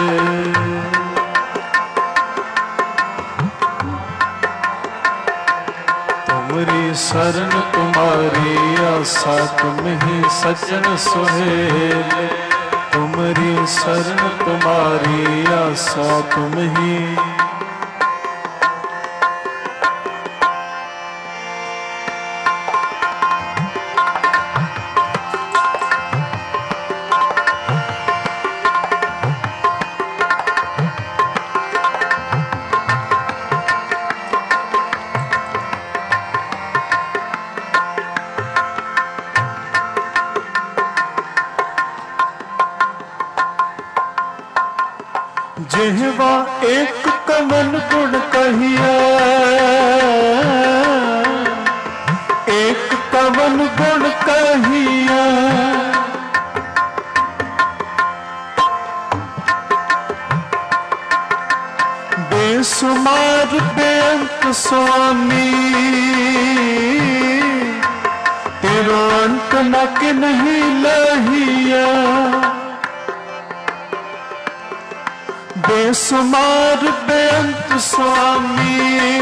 तुमरी शरण तुम्हारी आसा तुम ही सजन सुहेल। तुमरी शरण तुम्हारी आसा तुम ही। जिहवा एक कमन गुण कहिए एक कमन गुण कहिए। बेसुमार बेअंत स्वामी तेरो अंत न कि नहीं लहिया। बेसुमार बेअंत स्वामी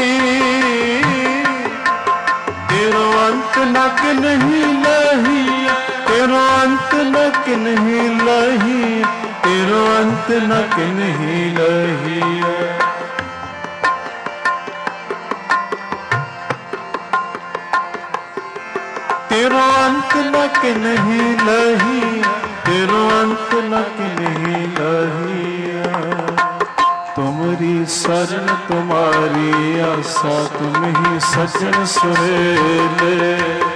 तेरो अंत न कि नहीं लहिया। तेरो अंत न कि नहीं लहिया। तेरो अंत न कि नहीं लहिया। तेरो अंत न कि नहीं लहिया। तेरो अंत न कि नहीं लहिया। तुमरी शरण तुम्हारी आशा तुम ही सज्जन सुहेले।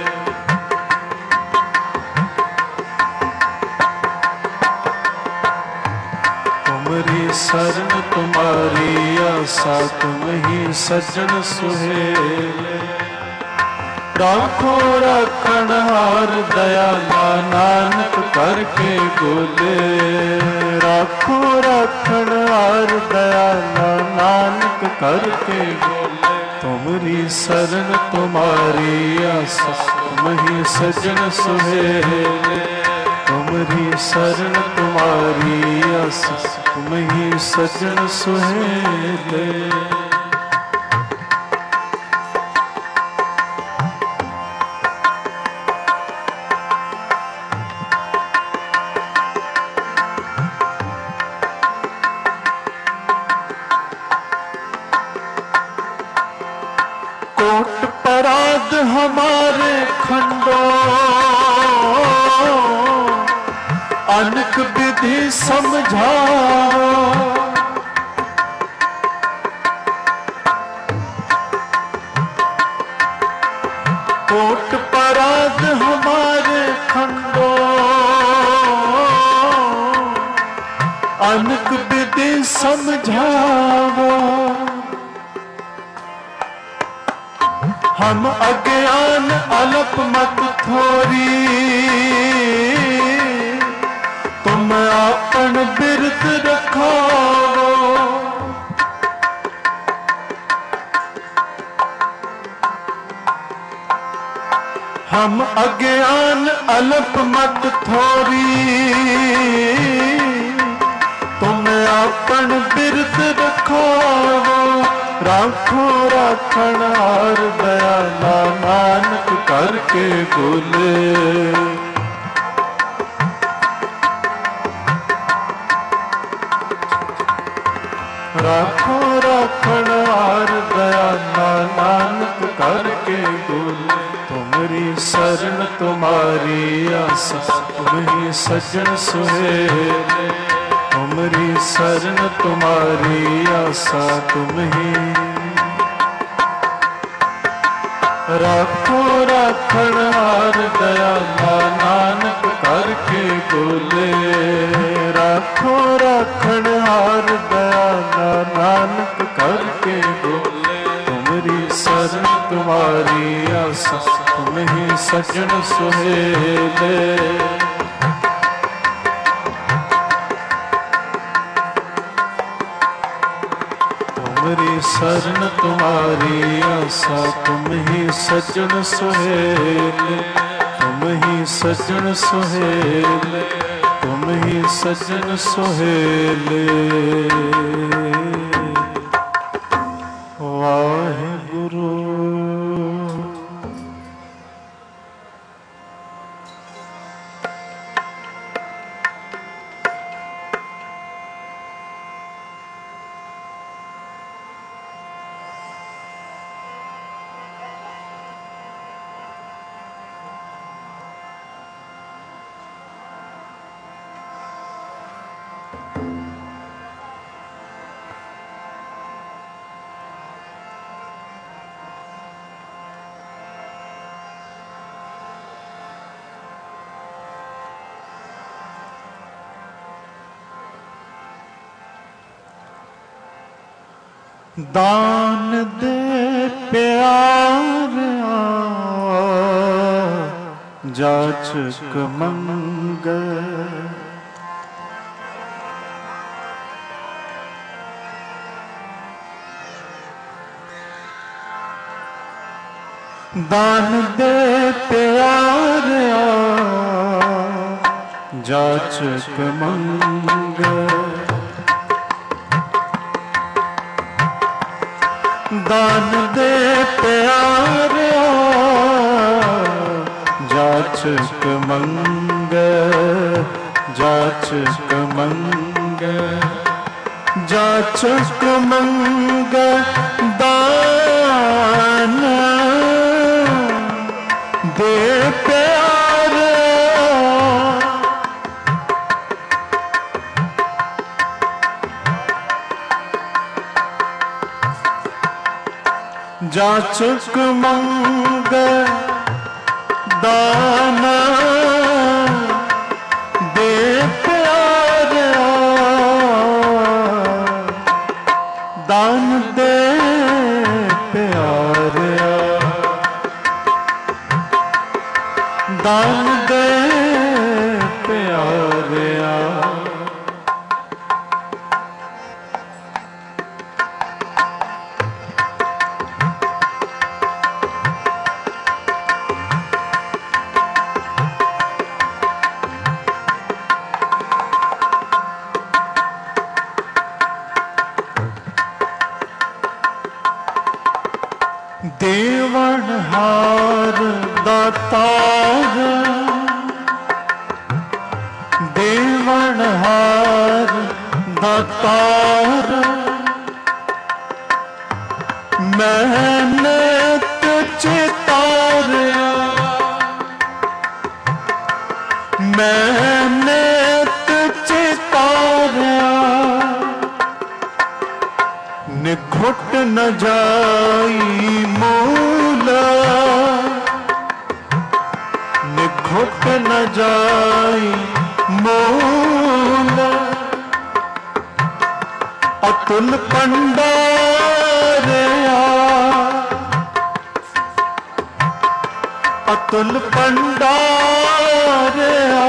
तुमरी शरण तुम्हारी आशा तुम ही सज्जन सुहेले। राखो रखण हार दयाला नानक करके बोले। राखो रखण हार दयाला नानक करके बोले। तुमरी शरण तुम्हारी आशा तुम ही सज्जन सुहेले। तुमरी शरण तुम्हारी आशा तुम ही सज्जन सुहेले। कोट पराध हमारे खंडो अनक विधि समझाओ। कोट पराध हमारे खंडो अनक विधि समझाओ। हम अज्ञान अलप मत थोरी तुम आपन बिरद रखाओ। हम अज्ञान अलप मत थोरी तुम आपन बिरद रखाओ। राखो राखण हार दयाला नानक करके बोले। राखो राखण हार दयाला नानक करके बोले। तुमरी शरण तुम्हारी आशा तुम ही सज्जन सुहेले। तुमरी शरण तुम्हारी आशा तुम ही। राखो राखण हार दयाला नानक करके बोले। राखो राखण हार दयाला नानक करके बोले। तुमरी शरण तुम्हारी आशा तुम ही सज्जन सुहेले। तुमरी शरण तुम्हारी आशा तुम ही सज्जन सुहेले। तुम ही सज्जन सुहेले। तुम ही सज्जन सुहेले। वाहिगुरु। दान दे प्यार जाचक मंग। दान दे प्यारिया जाचक मंगे। दान दे प्यारिया जाचक मंगे। जाचक मंगे जाचक मंगे दान दे प्यारे। जाचक मंगे दान दे प्यारे। दान दे प्यारे। दान दे प्यारिया। देवनहार दातार। देवनहार दातार मैंने चितारिया। मैंने चितारिया निघुट न जाई मूला। निघुट न जाई मूला। अतुल पंडारिया। अतुल पंडारिया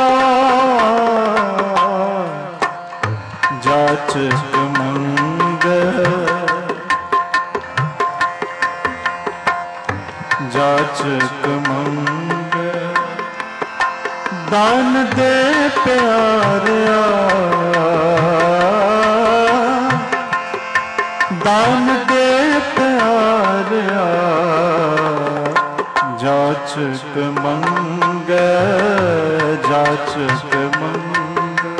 जाचक मंगे। जाचक मंगे दान दे प्यारिया। दान दे प्यारिया जाचक मंगे। जाचक मंगे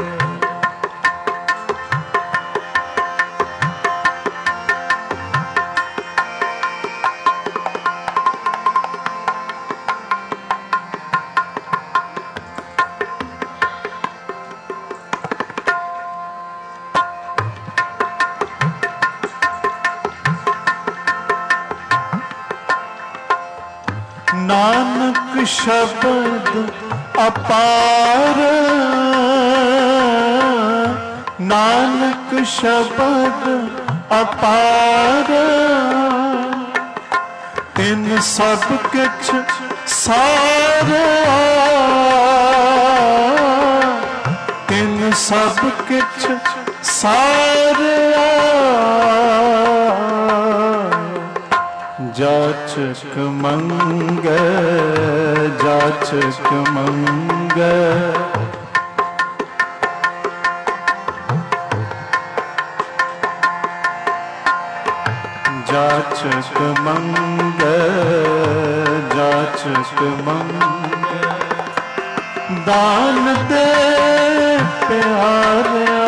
नानक शब्द अपार। नानक शब्द अपार तिन सब किछ सारा। तिन सब किछ सारा जाचक मंगे। जाचक मंगे जाचक मंगे। जाचक मंगे दान दे प्यारिया।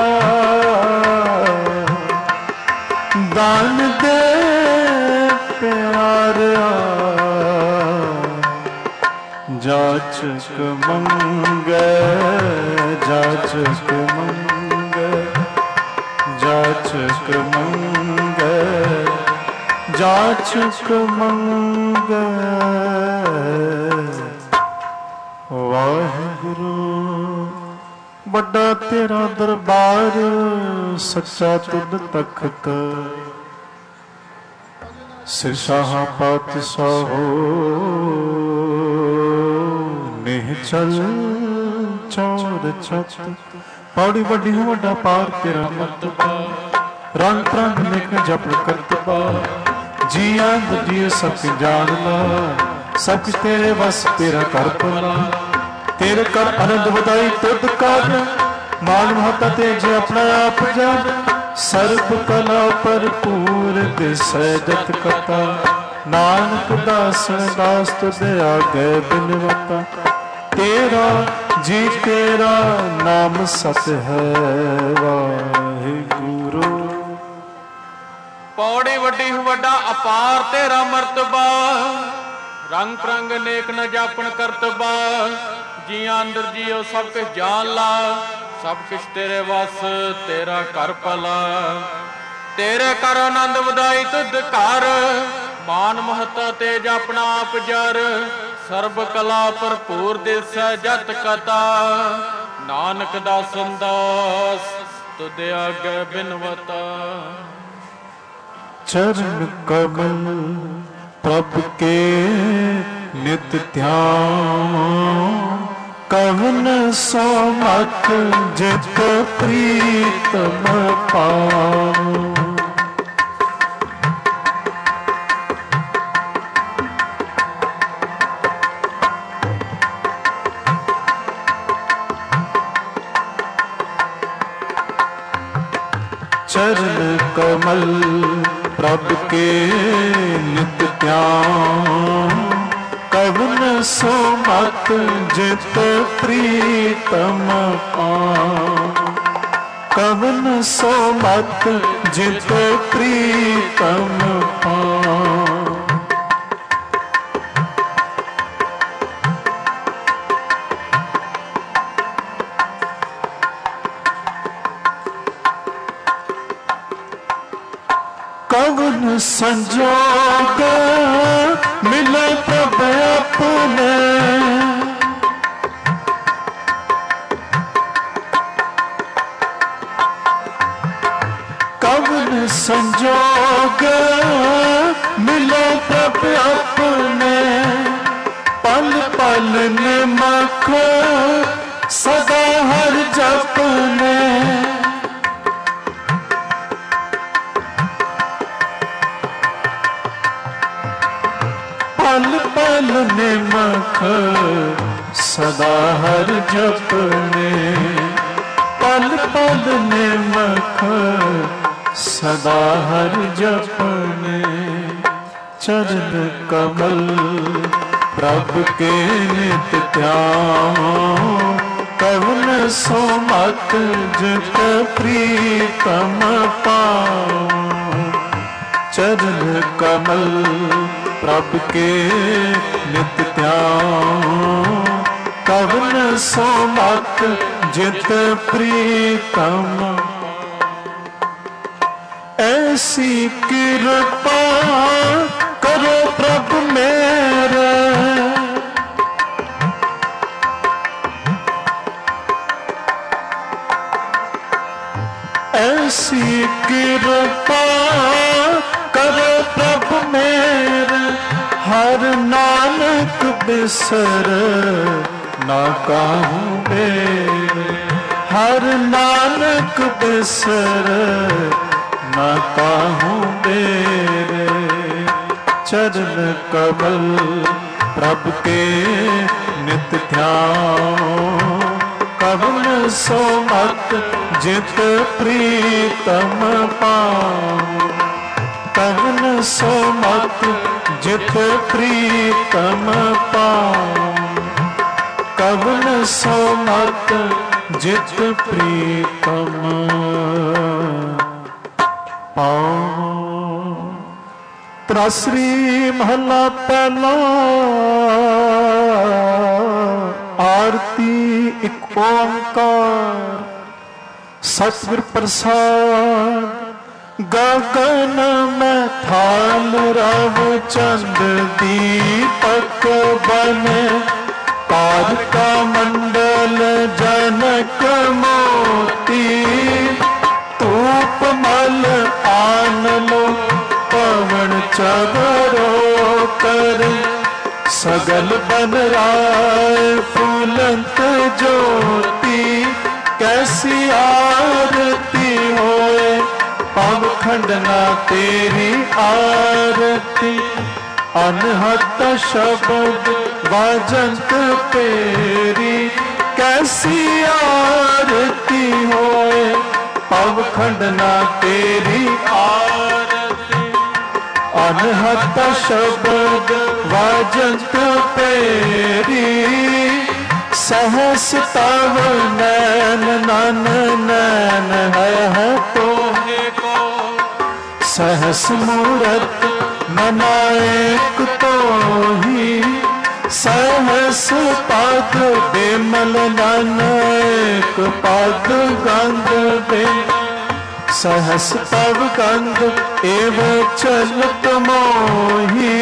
दान दे प्यारिया जाचक मंगे। जाचक मंगे जाचक मंगे जाचक मंगे। वाहिगुरु बड़ा तेरा दरबार सच्चा तुद तखत। सिर शाह पातशाहो निहचल चौर छत। पौड़ी वड्डी है वड्डा पार तेरा मतबा। रंग रंग निक जप करतबा। जिया जी सत जान ला सब कुछ तेरे बस तेरा कर भला। तेरे कर आनंद बधाई तुद कर, मान महता तेजे अपना आप जब। सर्ब कला भरपूर दिसै जत कथा, नानक दासन दास तुद आगे बिनवता। तेरा जी तेरा नाम सत है वाहिगुरु। पौड़ी वड्डी वड्डा अपार तेरा मर्तबा, रंग परंग नेक न जापन करतबा। जियां अंदर जियो सब कुछ जान ला, सब कुछ तेरे वस तेरा कर भला। तेरे कर आनंद वधाई तुद कर, मान महता तेज अपना आप जर। सर्ब कला भरपूर दिसै जत कथा, नानक दासन दास तुद आगे बिनवता। चरण कमल प्रभ के नित ध्यान, कवन सो मत जित प्रीतम पाओ। चरण कमल प्रभ के नित ध्यान, कवन सो मत जित प्रीतम पाओ। कवन सो मत जित प्रीतम पाओ। कवन संजोग मिले प्रभ अपने, कवन संजोग मिले प्रभ अपने। पल पल निमख सदा हर जपने, पल पल निमख सदा हर जपने। पल पल निमख सदा हर जपने। चरण कमल प्रभ के नित ध्यान, कवन सो मत जित प्रीतम पाओ। चरण कमल प्रभ के नित ध्यान, कवन सो मत जित प्रीतम। ऐसी कृपा करो प्रभु मेरे, ऐसी कृपा करो प्रभु मेरे। हर नानक बिसर ना काहूँ मेरे, हर नानक बिसर ना काहूँ मेरे। चरण कमल प्रभ के नित ध्यान, कवन सो मत जित प्रीतम पाओ। कवन सो मत जित प्रीतम पाओ। कवन सो मत जित प्रीतम पाओ। त्रासरी महला पहला। आरती एक ओंकार सतगुर प्रसाद। गगन में थाल रव चंद दीपक बने। तारका मंडल जनक मोती। धूप मल आन लो पवन चबरो कर। सगल बन राय फूलंत ज्योति। कैसी आरती होए पव खंडना तेरी आरती। अनहत शब्द वाजंत तेरी, कैसी आरती होए पवखंड ना तेरी आरती। अनहत शब्द वाजंत तेरी, सहस तव नैन नन नैन है, है तोहे को। सहस मूरत मनाएक तो ही, सहस पद बेमल नानक पद गंध बे। सहस तव गंध एव चलत मोही,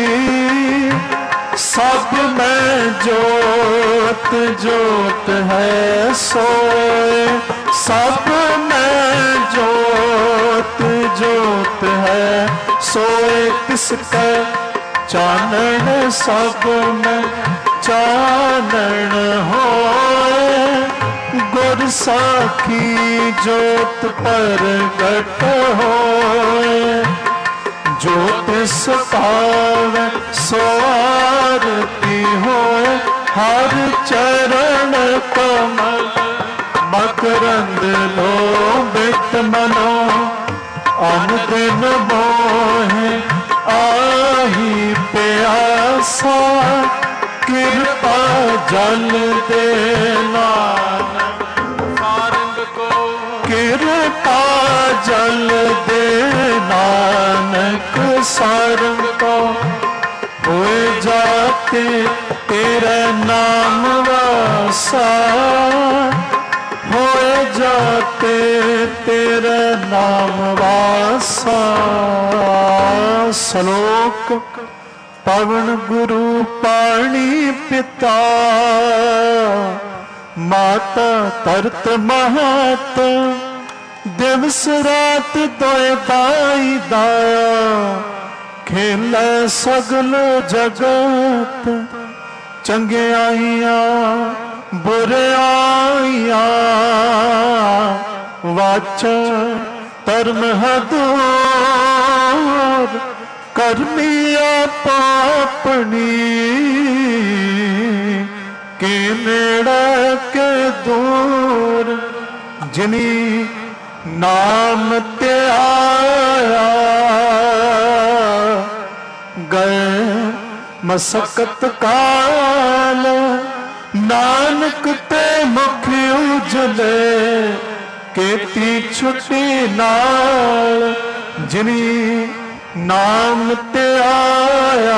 सब में जोत जोत है सोए। सब में जोत जोत है सोए, किसका चानन सब में चानन होए। गुर साखी जोत प्रगट होए, जोत सतावे सो आरती होए। हर चरण कमल मकरंद लोभित मनो, अन दिन मोहे आही प्यासा। कृपा जल दे नानक सारंग को, कृपा जल दे नानक सारंग को। होए जाते तेरा नाम वासा, होए जाते तेरा नाम वासा। श्लोक पवन गुरु पाणी पिता, माता तरत महत। दिवस रात दोए दाई दाया, खेले सगल जगत। चंगियाइयां बुराइयां, वाचा धर्म हदूर। करमिया पापनी, के नेड़ा के दूर। जिनी नाम ते आया, गए मसकत काल। नानक ते मुख उजले, केती छुटी नाल। जिनी नाम ते आया,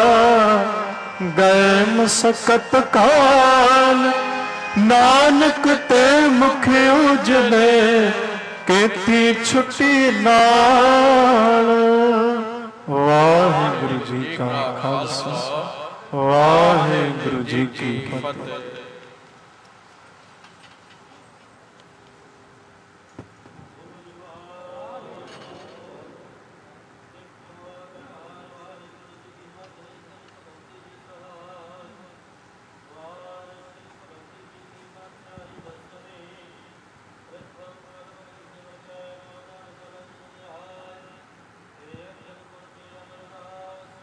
गए मसकत काल। नानक ते मुख उजले, केती छुटी नाल। वाहिगुरु जी का खालसा, वाहिगुरु जी की फतेह।